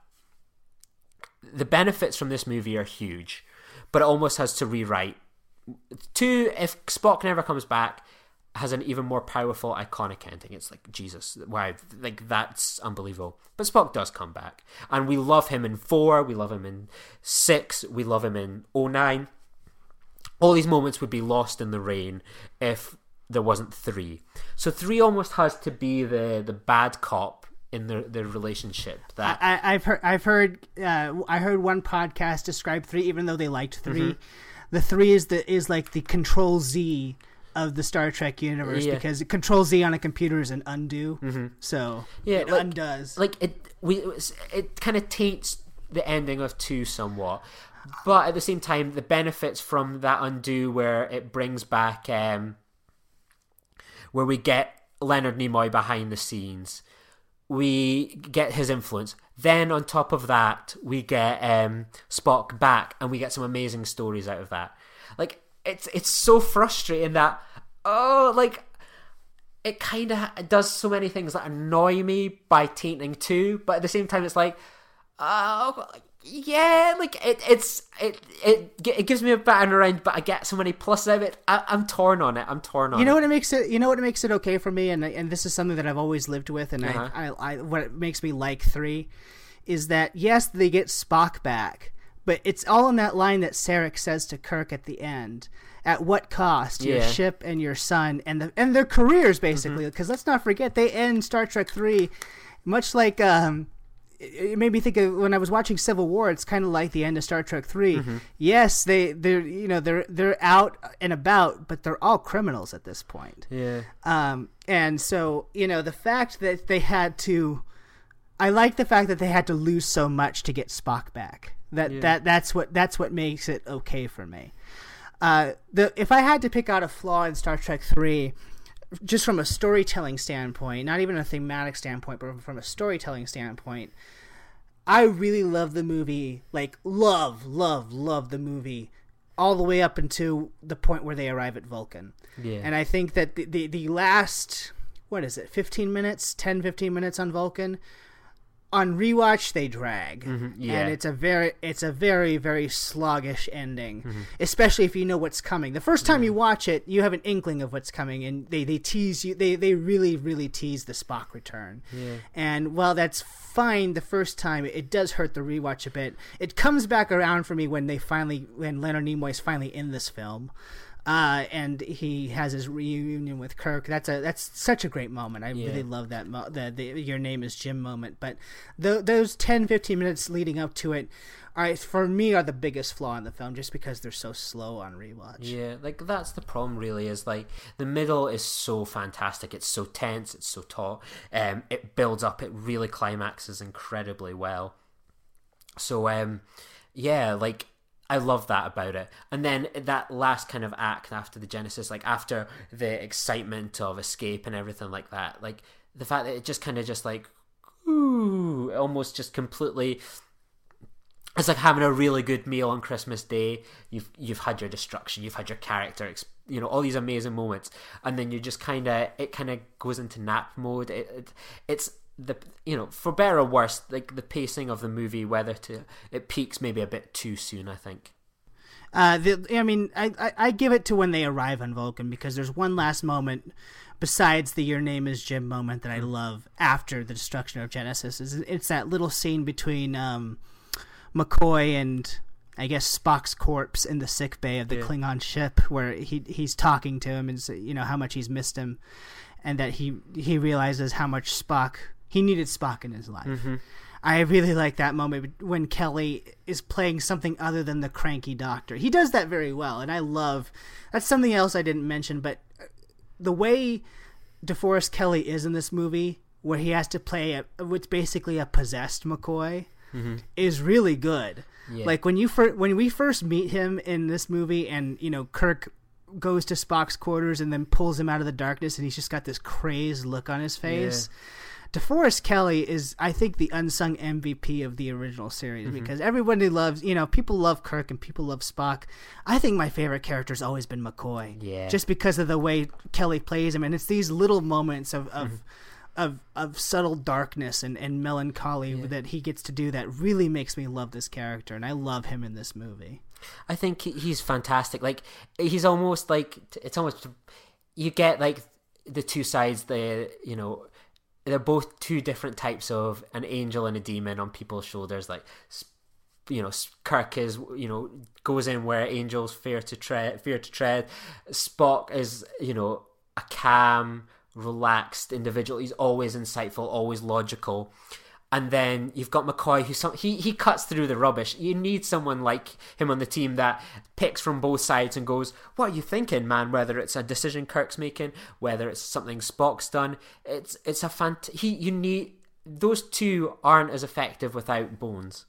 the benefits from this movie are huge, but it almost has to rewrite. Two, if Spock never comes back, has an even more powerful, iconic ending. It's like, Jesus, wow, like that's unbelievable. But Spock does come back, and we love him in four, we love him in six, we love him in oh nine. all these moments would be lost in the rain if there wasn't three. So three almost has to be the the bad cop in their their relationship. That I, I've heard I've heard uh, I heard one podcast describe three, even though they liked three. Mm-hmm. The three is the is like the Control Z of the Star Trek universe, yeah. because Control Z on a computer is an undo. Mm-hmm. So yeah, it like, undoes. Like it we it kind of taints the ending of two somewhat. But at the same time, the benefits from that undo, where it brings back, um, where we get Leonard Nimoy behind the scenes, we get his influence. Then on top of that, we get um, Spock back, and we get some amazing stories out of that. Like it's it's so frustrating that oh, like it kind of does so many things that annoy me by tainting two, but at the same time, it's like oh. Yeah, like it, it's it, it it gives me a battering around, but I get so many pluses out of it. I, I'm torn on it. I'm torn on. You know it. what it makes it. You know what it makes it okay for me, and and this is something that I've always lived with, and uh-huh. I, I, I what makes me like three, is that yes, they get Spock back, but it's all in that line that Sarek says to Kirk at the end. At what cost? Your yeah. ship and your son and the and their careers, basically. Because mm-hmm. let's not forget, they end Star Trek three, much like. Um, It made me think of when I was watching Civil War. It's kind of like the end of Star Trek three. Mm-hmm. Yes, they they're you know they're they're out and about, but they're all criminals at this point. Yeah. Um. And so you know the fact that they had to, I like the fact that they had to lose so much to get Spock back. That yeah. that that's what that's what makes it okay for me. Uh. The if I had to pick out a flaw in Star Trek three. Just from a storytelling standpoint, not even a thematic standpoint, but from a storytelling standpoint, I really love the movie, like love, love, love the movie all the way up until the point where they arrive at Vulcan. Yeah. And I think that the, the, the last, what is it, fifteen minutes, ten, fifteen minutes on Vulcan, on rewatch they drag. Mm-hmm, yeah. And it's a very it's a very very sluggish ending, mm-hmm. especially if you know what's coming. The first time yeah. you watch it, you have an inkling of what's coming, and they, they tease you they, they really really tease the Spock return. Yeah. And while that's fine the first time, it does hurt the rewatch a bit. It comes back around for me when they finally when Leonard Nimoy's finally in this film. Uh, and he has his reunion with Kirk. That's a that's such a great moment. I yeah. really love that mo- the, the Your Name is Jim moment. But the, those ten, fifteen minutes leading up to it, are for me are the biggest flaw in the film, just because they're so slow on rewatch. Yeah, like that's the problem. Really, is like the middle is so fantastic. It's so tense. It's so taut. Um, it builds up. It really climaxes incredibly well. So, um, yeah, like. I love that about it. And then that last kind of act after the Genesis, like after the excitement of escape and everything like that, like the fact that it just kind of just like, ooh, almost just completely, it's like having a really good meal on Christmas Day. You've you've had your destruction, you've had your character, you know, all these amazing moments, and then you just kind of, it kind of goes into nap mode. It, it it's the you know for better or worse, like the pacing of the movie, whether to it peaks maybe a bit too soon, I think. Uh, the, I mean, I, I I give it to when they arrive on Vulcan, because there's one last moment besides the Your Name is Jim moment that I love after the destruction of Genesis. Is it's that little scene between um, McCoy and I guess Spock's corpse in the sick bay of the yeah. Klingon ship, where he he's talking to him and you know how much he's missed him, and that he he realizes how much Spock. He needed Spock in his life. Mm-hmm. I really like that moment when Kelly is playing something other than the cranky doctor. He does that very well, and I love... That's something else I didn't mention, but the way DeForest Kelley is in this movie, where he has to play a, what's basically a possessed McCoy, mm-hmm. is really good. Yeah. Like, when you fir- when we first meet him in this movie, and, you know, Kirk goes to Spock's quarters and then pulls him out of the darkness, and he's just got this crazed look on his face... Yeah. DeForest Kelley is, I think, the unsung M V P of the original series, mm-hmm. because everybody loves, you know, people love Kirk and people love Spock. I think my favorite character's always been McCoy, yeah, just because of the way Kelly plays him, and it's these little moments of of mm-hmm. of, of subtle darkness and, and melancholy yeah. that he gets to do that really makes me love this character, and I love him in this movie. I think he's fantastic. Like, he's almost like, it's almost, you get like the two sides, the, you know, they're both two different types of an angel and a demon on people's shoulders. Like you know, Kirk is, you know, goes in where angels fear to tread. Fear to tread. Spock is, you know, a calm, relaxed individual. He's always insightful, always logical. And then you've got McCoy, who some, he he cuts through the rubbish. You need someone like him on the team that picks from both sides and goes, "What are you thinking, man?" Whether it's a decision Kirk's making, whether it's something Spock's done, it's it's a fant. He you need those two aren't as effective without Bones.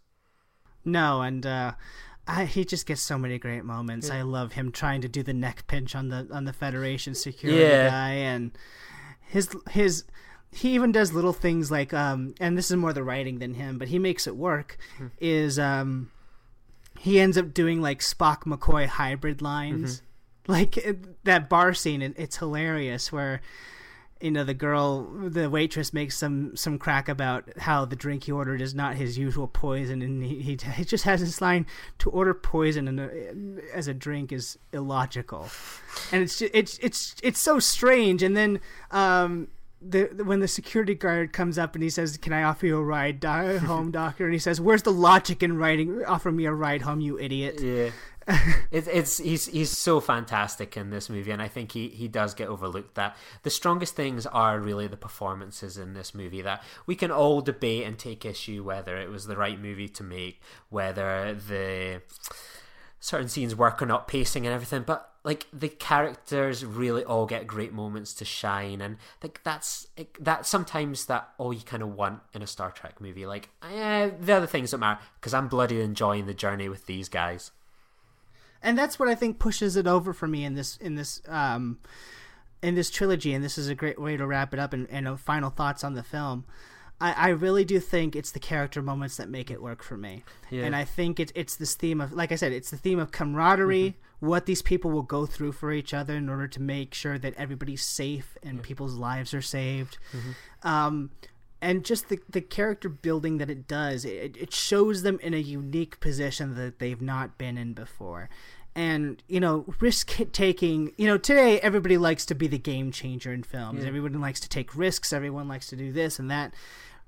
No, and uh, I, he just gets so many great moments. Yeah. I love him trying to do the neck pinch on the on the Federation security yeah. guy, and his his. He even does little things like, um, and this is more the writing than him, but he makes it work, mm-hmm. is um, he ends up doing like Spock McCoy hybrid lines. Mm-hmm. Like it, that bar scene, it, it's hilarious where, you know, the girl, the waitress makes some, some crack about how the drink he ordered is not his usual poison, and he, he, he just has this line, to order poison in a, as a drink is illogical. And it's, just, it's, it's, it's so strange. And then, um, The, the when the security guard comes up and he says, "Can I offer you a ride do- home, doctor?" and he says, "Where's the logic in writing? Offer me a ride home, you idiot." Yeah, it's it's he's he's so fantastic in this movie, and I think he he does get overlooked. That the strongest things are really the performances in this movie. That we can all debate and take issue whether it was the right movie to make, whether the certain scenes work or not, pacing and everything, but like the characters really all get great moments to shine, and like that's that sometimes that all you kind of want in a Star Trek movie. Like eh, the other things don't matter because I'm bloody enjoying the journey with these guys, and that's what I think pushes it over for me in this in this um in this trilogy. And this is a great way to wrap it up and, and uh, final thoughts on the film. I, I really do think it's the character moments that make it work for me. Yeah. And I think it, it's this theme of, like I said, it's the theme of camaraderie, mm-hmm. what these people will go through for each other in order to make sure that everybody's safe and yeah. people's lives are saved. Mm-hmm. Um, and just the, the character building that it does, it, it shows them in a unique position that they've not been in before. And, you know, risk-taking, you know, today everybody likes to be the game changer in films. Yeah. Everyone likes to take risks. Everyone likes to do this and that.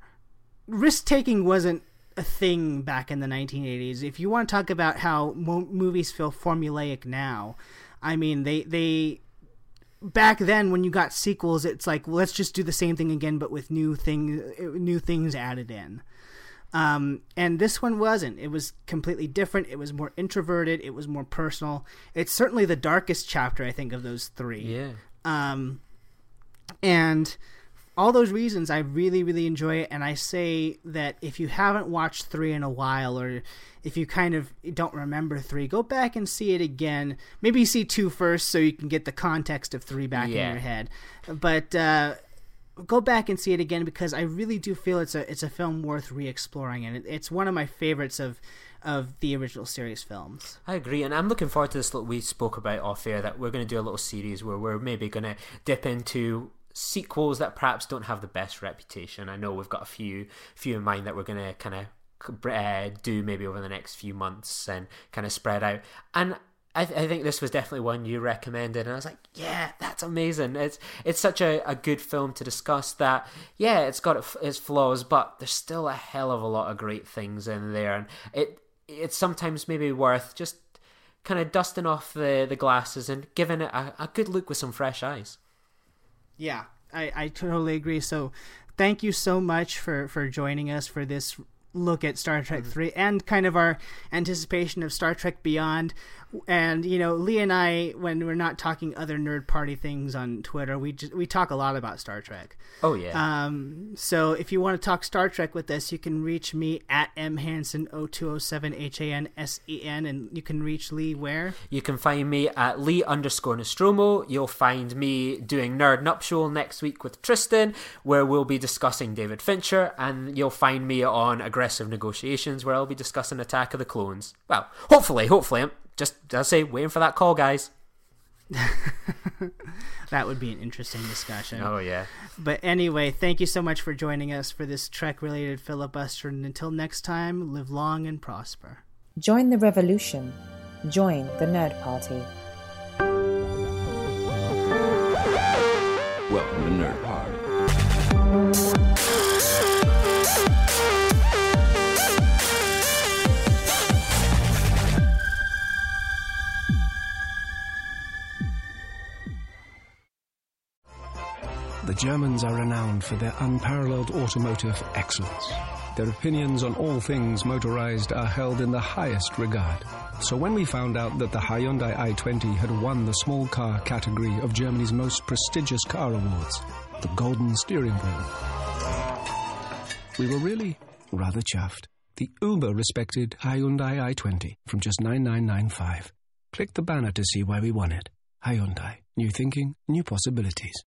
Risk-taking wasn't a thing back in the nineteen eighties. If you want to talk about how mo- movies feel formulaic now, I mean, they they back then when you got sequels, it's like, well, let's just do the same thing again, but with new thing, new things added in. Um, and this one wasn't. It was completely different. It was more introverted. It was more personal. It's certainly the darkest chapter, I think, of those three. Yeah. Um, and all those reasons, I really, really enjoy it. And I say that if you haven't watched three in a while, or if you kind of don't remember three, go back and see it again. Maybe see two first so you can get the context of three back yeah. in your head. But uh, go back and see it again, because I really do feel it's a it's a film worth re-exploring, and it, it's one of my favorites of of the original series films. I agree, and I'm looking forward to this. Little, we spoke about off air that we're going to do a little series where we're maybe going to dip into sequels that perhaps don't have the best reputation. I know we've got a few few in mind that we're going to kind of uh, do maybe over the next few months and kind of spread out. And I, th- I think this was definitely one you recommended, and I was like, yeah, that's amazing. It's it's such a, a good film to discuss that, yeah, it's got its flaws, but there's still a hell of a lot of great things in there, and it it's sometimes maybe worth just kind of dusting off the, the glasses and giving it a, a good look with some fresh eyes. Yeah, I, I totally agree. So thank you so much for, for joining us for this look at Star Trek three and kind of our anticipation of Star Trek Beyond. And, you know, Lee and I, when we're not talking other nerd party things on Twitter, we just, we talk a lot about Star Trek. Oh, yeah. Um, so if you want to talk Star Trek with us, you can reach me at M Hansen oh two oh seven H A N S E N, and you can reach Lee where? You can find me at Lee underscore Nostromo. You'll find me doing Nerd Nuptial next week with Tristan, where we'll be discussing David Fincher, and you'll find me on Aggressive Negotiations, where I'll be discussing Attack of the Clones. Well, hopefully, hopefully, I'm just, I'll say, waiting for that call, guys. That would be an interesting discussion. Oh, yeah. But anyway, thank you so much for joining us for this Trek-related filibuster, and until next time, live long and prosper. Join the revolution. Join the Nerd Party. Welcome to Nerd Party. The Germans are renowned for their unparalleled automotive excellence. Their opinions on all things motorized are held in the highest regard. So when we found out that the Hyundai i twenty had won the small car category of Germany's most prestigious car awards, the Golden Steering Wheel, we were really rather chuffed. The uber-respected Hyundai i twenty from just nine thousand nine hundred ninety-five. Click the banner to see why we won it. Hyundai. New thinking, new possibilities.